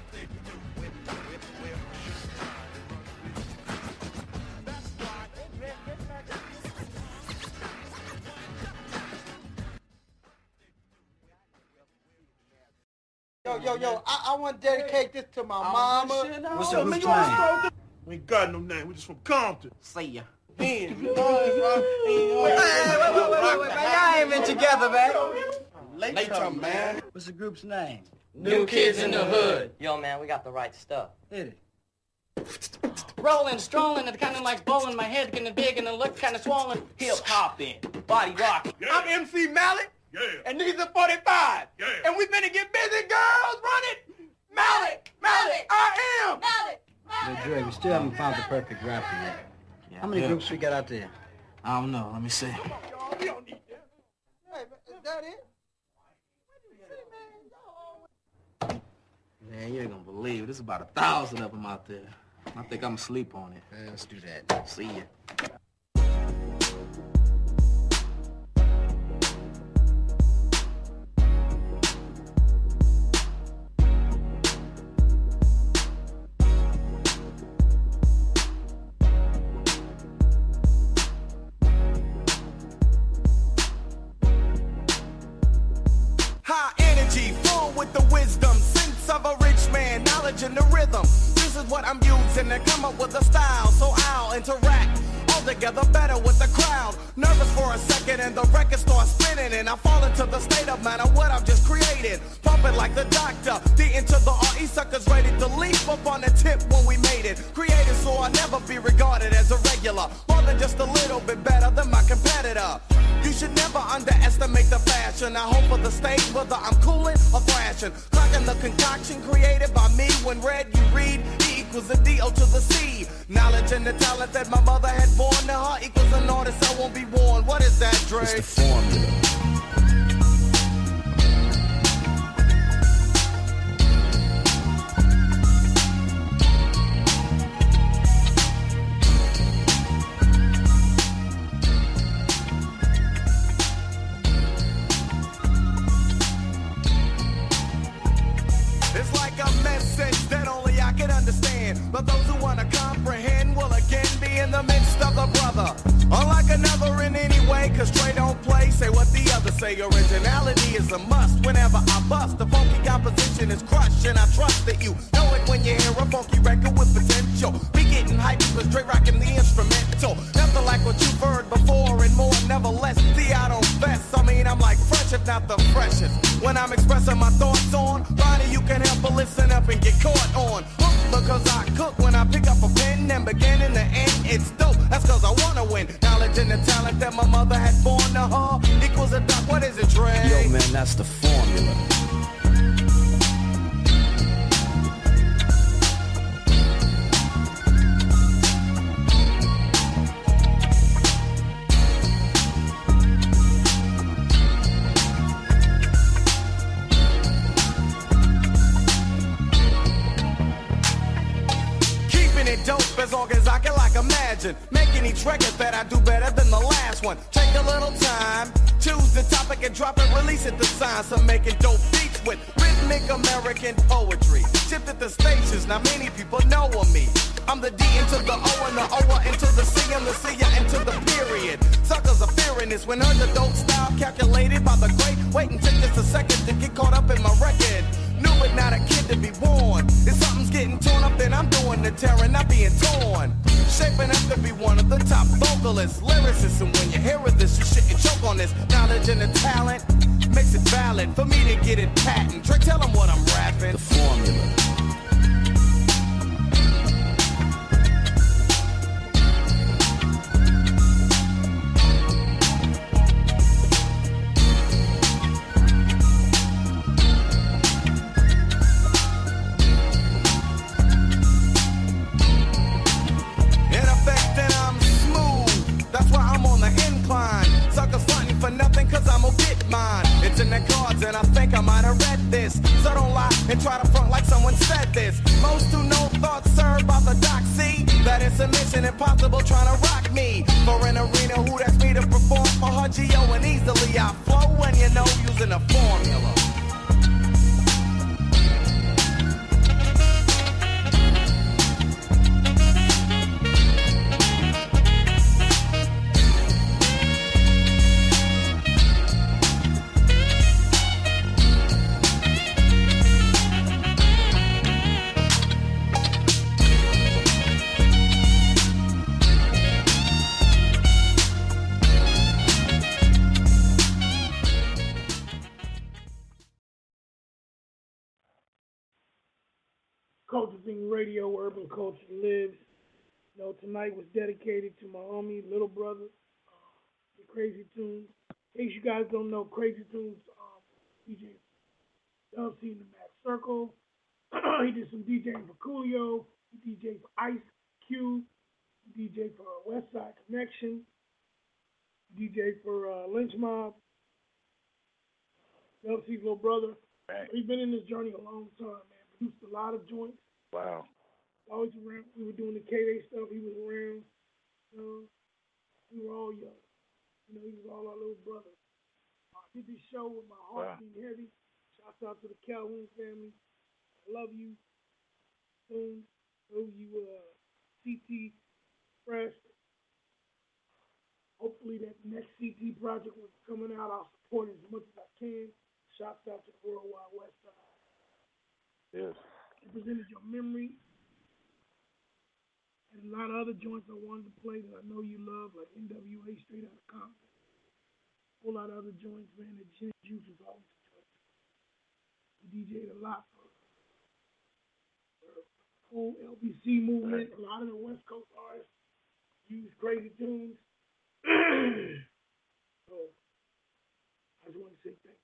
Yo, yo, yo, I, I want to dedicate this to my mama. What's Yo, your man, group's you wanna name? stroll this- We ain't got no name. We just from Compton. See ya. Wait, wait, wait, wait, wait, man, y'all ain't been together, man. Later, man. What's the group's name? New Kids in the Hood. Yo, man, we got the right stuff. Hit it. Rolling, strolling, and kind of like bowling. My head getting big and it looks kind of swollen. Hip hopping, body rocking. I'm M C Mallet, Yeah. and these are forty-five. Yeah. And we finna get busy, girls. Run it. Mallet, Mallet, I am. Mallet, But Dre, we still haven't found the perfect rapper yet. How many yeah. groups we got out there? I don't know. Let me see. We don't need that. Hey, man, is that it? Man, you ain't gonna believe it. There's about a thousand of them out there. I think I'm asleep on it. Yeah, let's do that. See ya. High energy, full with the wisdom, sense of a rich man, knowledge in the rhythm. This is what I'm using to come up with a style, so I'll interact all together better with the crowd. Nervous for a second and the record starts spinning and I fall into the state of mind of what I've just created. Pumping like the doctor, D into the R E suckers ready to leap up on the tip when we made it. Created so I'll never be regarded as a regular, more than just a little bit better than my competitor. You should never underestimate the fashion. I hope for the stage whether I'm cooling or thrashing. Clocking the concoction created by me. When read you read, E equals a D O to the C. Knowledge and the talent that my mother had born to her equals an artist I won't be born. What is that, Dre? It's the formula. It's like a message that only I can understand. But those who wanna comprehend will again be in the midst of the brother. Unlike another in any way, cause Trey don't play. Say what the others say, originality is a must. Whenever I bust, the funky composition is crushed. And I trust that you know it when you hear a funky record with potential. Be getting hyped because Trey rocking the instrumental. Nothing like what you've heard before and more, nevertheless. See, I don't fess, I mean I'm like fresh if not the freshest. When I'm expressing my thoughts on Ronnie, you can help but listen up and get caught on hook because I cook when I pick up a pen and begin in the end it's dope, that's cause I wanna win. Knowledge and the talent that my mother had born to her equals a duck, what is it, Dre? Yo, man, that's the formula. It dope as long as I can like imagine making each record that I do better than the last one. Take a little time, choose the topic and drop it, release it to sign. Some making dope beats with rhythm rhythmic American poetry. Shifted the stations, now many people know of me. I'm the D into the O and the O into the C and the C into the period. Suckers are fearing this when heard the dope style calculated by the great. Wait and take just a second to get caught up in my record. Knew it, not a kid to be born. If something's getting torn up, then I'm doing the tearing, not being torn. Shaping up to be one of the top vocalists, lyricists, and when you hear of this, you shouldn't choke on this. Knowledge and the talent makes it valid for me to get it patent. Trey, tell them what I'm rapping. The formula. And I think I might have read this. So don't lie and try to front like someone said this. Most who know thoughts served by the doc see that it's a mission impossible trying to rock me. For an arena who that's me to perform for her Geo and easily I flow when you know using a formula. Culture Thing Radio, where urban culture lives. You know, tonight was dedicated to my homie, little brother, uh, the Crazy Tunes. In case you guys don't know, Crazy Tunes, um, D J Dub C in the Mad Circle. He did some DJing for Coolio. He D J'd for Ice Cube. He D J'd for uh, West Side Connection. He D J'd for uh, Lynch Mob. Dub C's little brother. Right. He's been in this journey a long time, man. Produced a lot of joints. Wow. Always around. We were doing the K-Day stuff. He was around. You know, we were all young. You know, he was all our little brother. I did this show with my heart Wow. being heavy. Shouts out to the Calhoun family. I love you. Soon, those you uh, C T Fresh. Hopefully that next C T project was coming out. I'll support it as much as I can. Shouts out to the Worldwide West Side. Yes. Represented your memory. And a lot of other joints I wanted to play that I know you love, like N W A, Straight Outta Compton. A whole lot of other joints, man. The Gin Juice was always a joint. He D J'd a lot for the whole L B C movement. A lot of the West Coast artists use Crazy Tunes. So I just want to say thank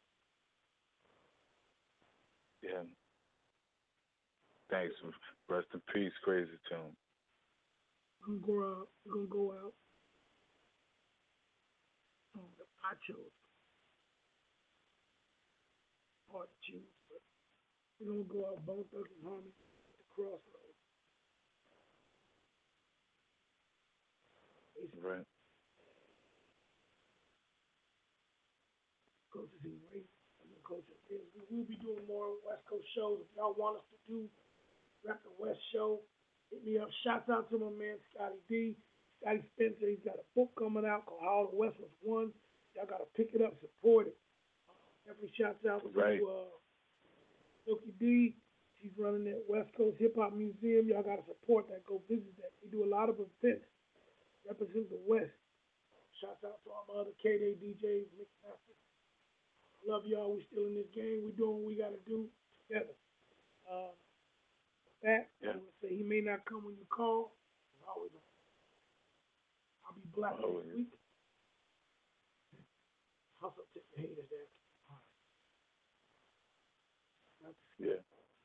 you. Yeah. Thanks. Rest in peace, Crazy Tune. We're gonna go out. We're gonna go out. Oh, I chose. Hard to choose, but we're gonna go out Bone Thugs and Harmony at the Crossroads. Right. Culture Scene Radio. Culture is. We will be doing more West Coast shows. If y'all want us to do Rap the West show, hit me up. Shouts out to my man Scotty D. Scotty Spencer. He's got a book coming out called How the West Was Won. Y'all gotta pick it up, support it. Uh, definitely shouts out to right. uh, Silky D. She's running that West Coast Hip Hop Museum. Y'all gotta support that. Go visit that. They do a lot of events. Represent the West. Shouts out to all my other K-Day D Js, Mix Masters. Love y'all. We still in this game. We doing what we gotta do together. Uh, that yeah. I'm gonna say he may not come when you call. As always, I'll be black oh, next yeah. week. Hustle tip the haters there. Yeah.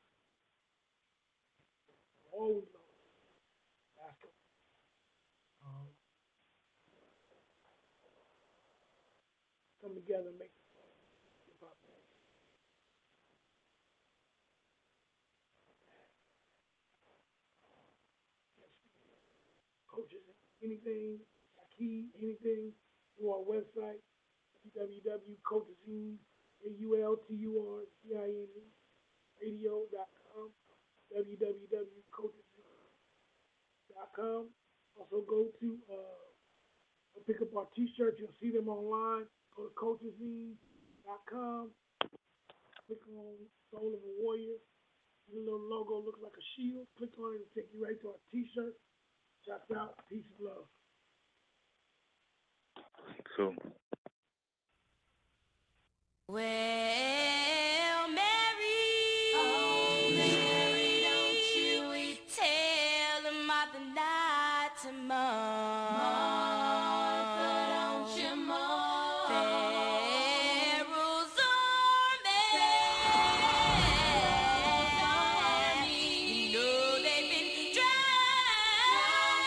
Always love basketball. Um, come together and make hip hop. Coaches, anything, key, anything, go our website, w w w dot coachesine A U L T U R C I N E, radio dot com, w w w dot culturescene dot com. Also go to uh, pick up our t-shirts. You'll see them online. Go to culturescene dot com. Click on Soul of a Warrior. The little logo looks like a shield. Click on it and take you right to our t-shirt. Shouts out. Peace and love. Cool. Well, Mary, oh, Mary, don't you tell them Martha not to mourn. Martha, don't you mourn. Pharaoh's army, you know they've been drowned,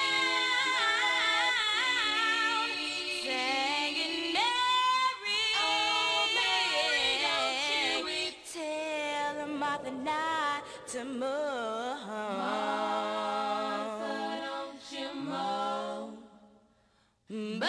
singing Mary, oh, Mary, don't you tell them Martha not to mourn. Martha, don't you mourn. Mourn.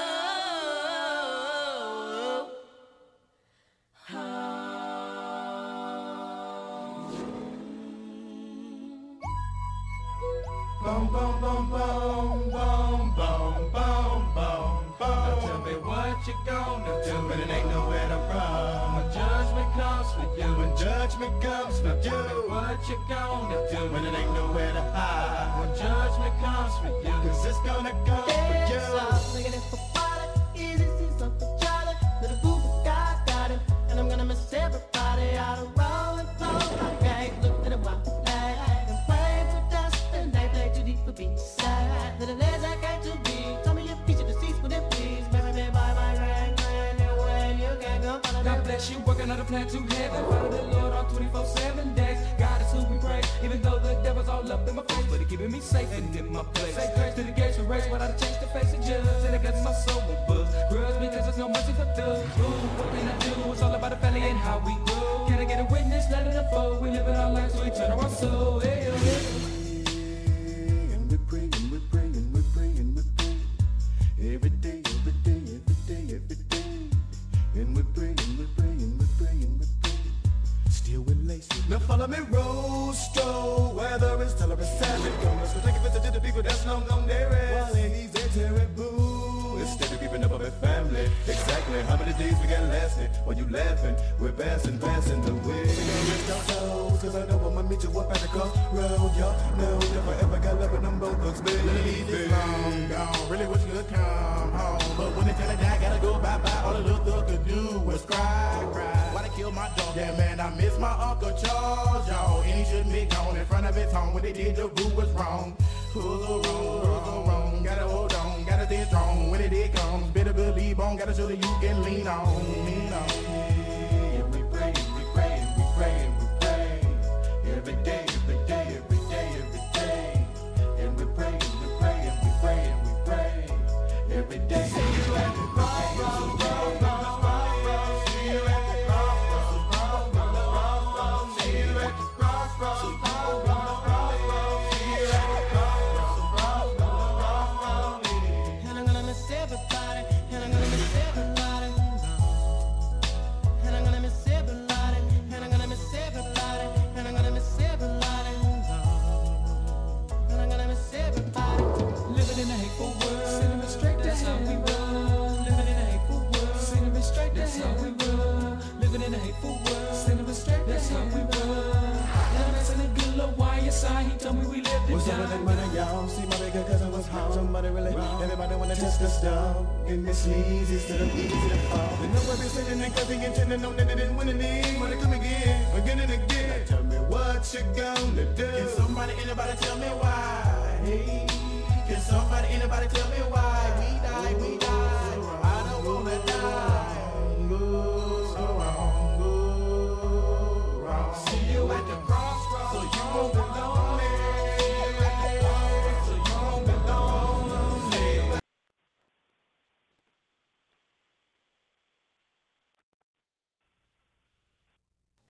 Boom, boom, boom, boom, boom, boom, boom, boom, boom. Now tell me what you gonna do when it ain't nowhere to run. When judgment comes for you, when judgment comes for you. Tell me what you gonna do when it ain't nowhere to hide. When judgment comes for you, cause it's gonna come for you. Looking at for water, easy, see something jolly. Little boo boo guys got it, and I'm gonna miss everybody out of rolling clothes. I can't look at a while. And play for dust, and they play too deep for B-side. Little legs I can't too big. Tell me your feature deceased, would it please? Marry me by my grand, grand, and when you can't go follow God bless you, working on a plan to heaven. Follow the Lord on twenty-four seven days. God is who we praise, even though the devil's all up in my face. But he keeping me safe and in my place. Say grace to the gates for race, without a change to face the judge. And it gets my soul with buzz. Grudge because there's no mercy for thugs. Ooh, what can I do? It's all about the family and how we grow. Can I get a witness? Let it unfold. We live in our lives, so we turn our soul. Hey, hey, hey. And we're praying, we're praying, we're praying, we're praying. Every day, every day, every day, every day. And we're praying, we're praying, we're praying, we're praying. Still with laces. Now follow me, Rostro. Whether it's teller or savage, come let's go take a visit to the people that's long gone there. While ladies, they're terrible. Instead of keeping up with their family. Exactly how many days we got lasting? While you laughing, we're passing, passing the way. Don't toes, cause I know I'ma meet you up at the crossroad. Y'all know if I ever got love with them both looks baby. This long gone, really wish you could come home. But when they tell it, I gotta go bye-bye. All the little thug could do was cry, cry. Why they kill my dog? Yeah, man, I miss my Uncle Charles, y'all. And he shouldn't be gone in front of his home. When they did, the rule was wrong. Who's the wrong, who's the wrong? Gotta hold on, gotta stay strong. When it did comes, better believe on. Gotta show that you can lean on, lean on. And we praying, we praying, we praying, we praying. Every day, every day, every day, every day. And we praying, we praying, we praying, we praying. Every day. See you at the crossroads, crossroads. See you at the crossroads, crossroads. See you at the crossroads, crossroads. See you at the crossroads, crossroads. And I'm gonna miss everybody, and I'm gonna miss everybody. And I'm gonna miss everybody, and I'm gonna miss everybody, and I'm gonna miss everybody. And I'm gonna miss everybody. Living in a hateful world, sending me straight to that's how we run. Living in a hateful world, sending me straight that's how we run. Living in a hateful world, sending me straight that's how we run. And I'm in a good little Y S I, he told me we lived it What's up with that money, y'all? See my bigger cousin was home. Somebody really, everybody wanna test us down. Getting this easy instead of easy to fall. And nobody sitting and cause he intended on that they didn't win any. Wanna come again, again and again. Now tell me what you gonna do. Can somebody, anybody tell me why? Hey, can somebody, anybody tell me why?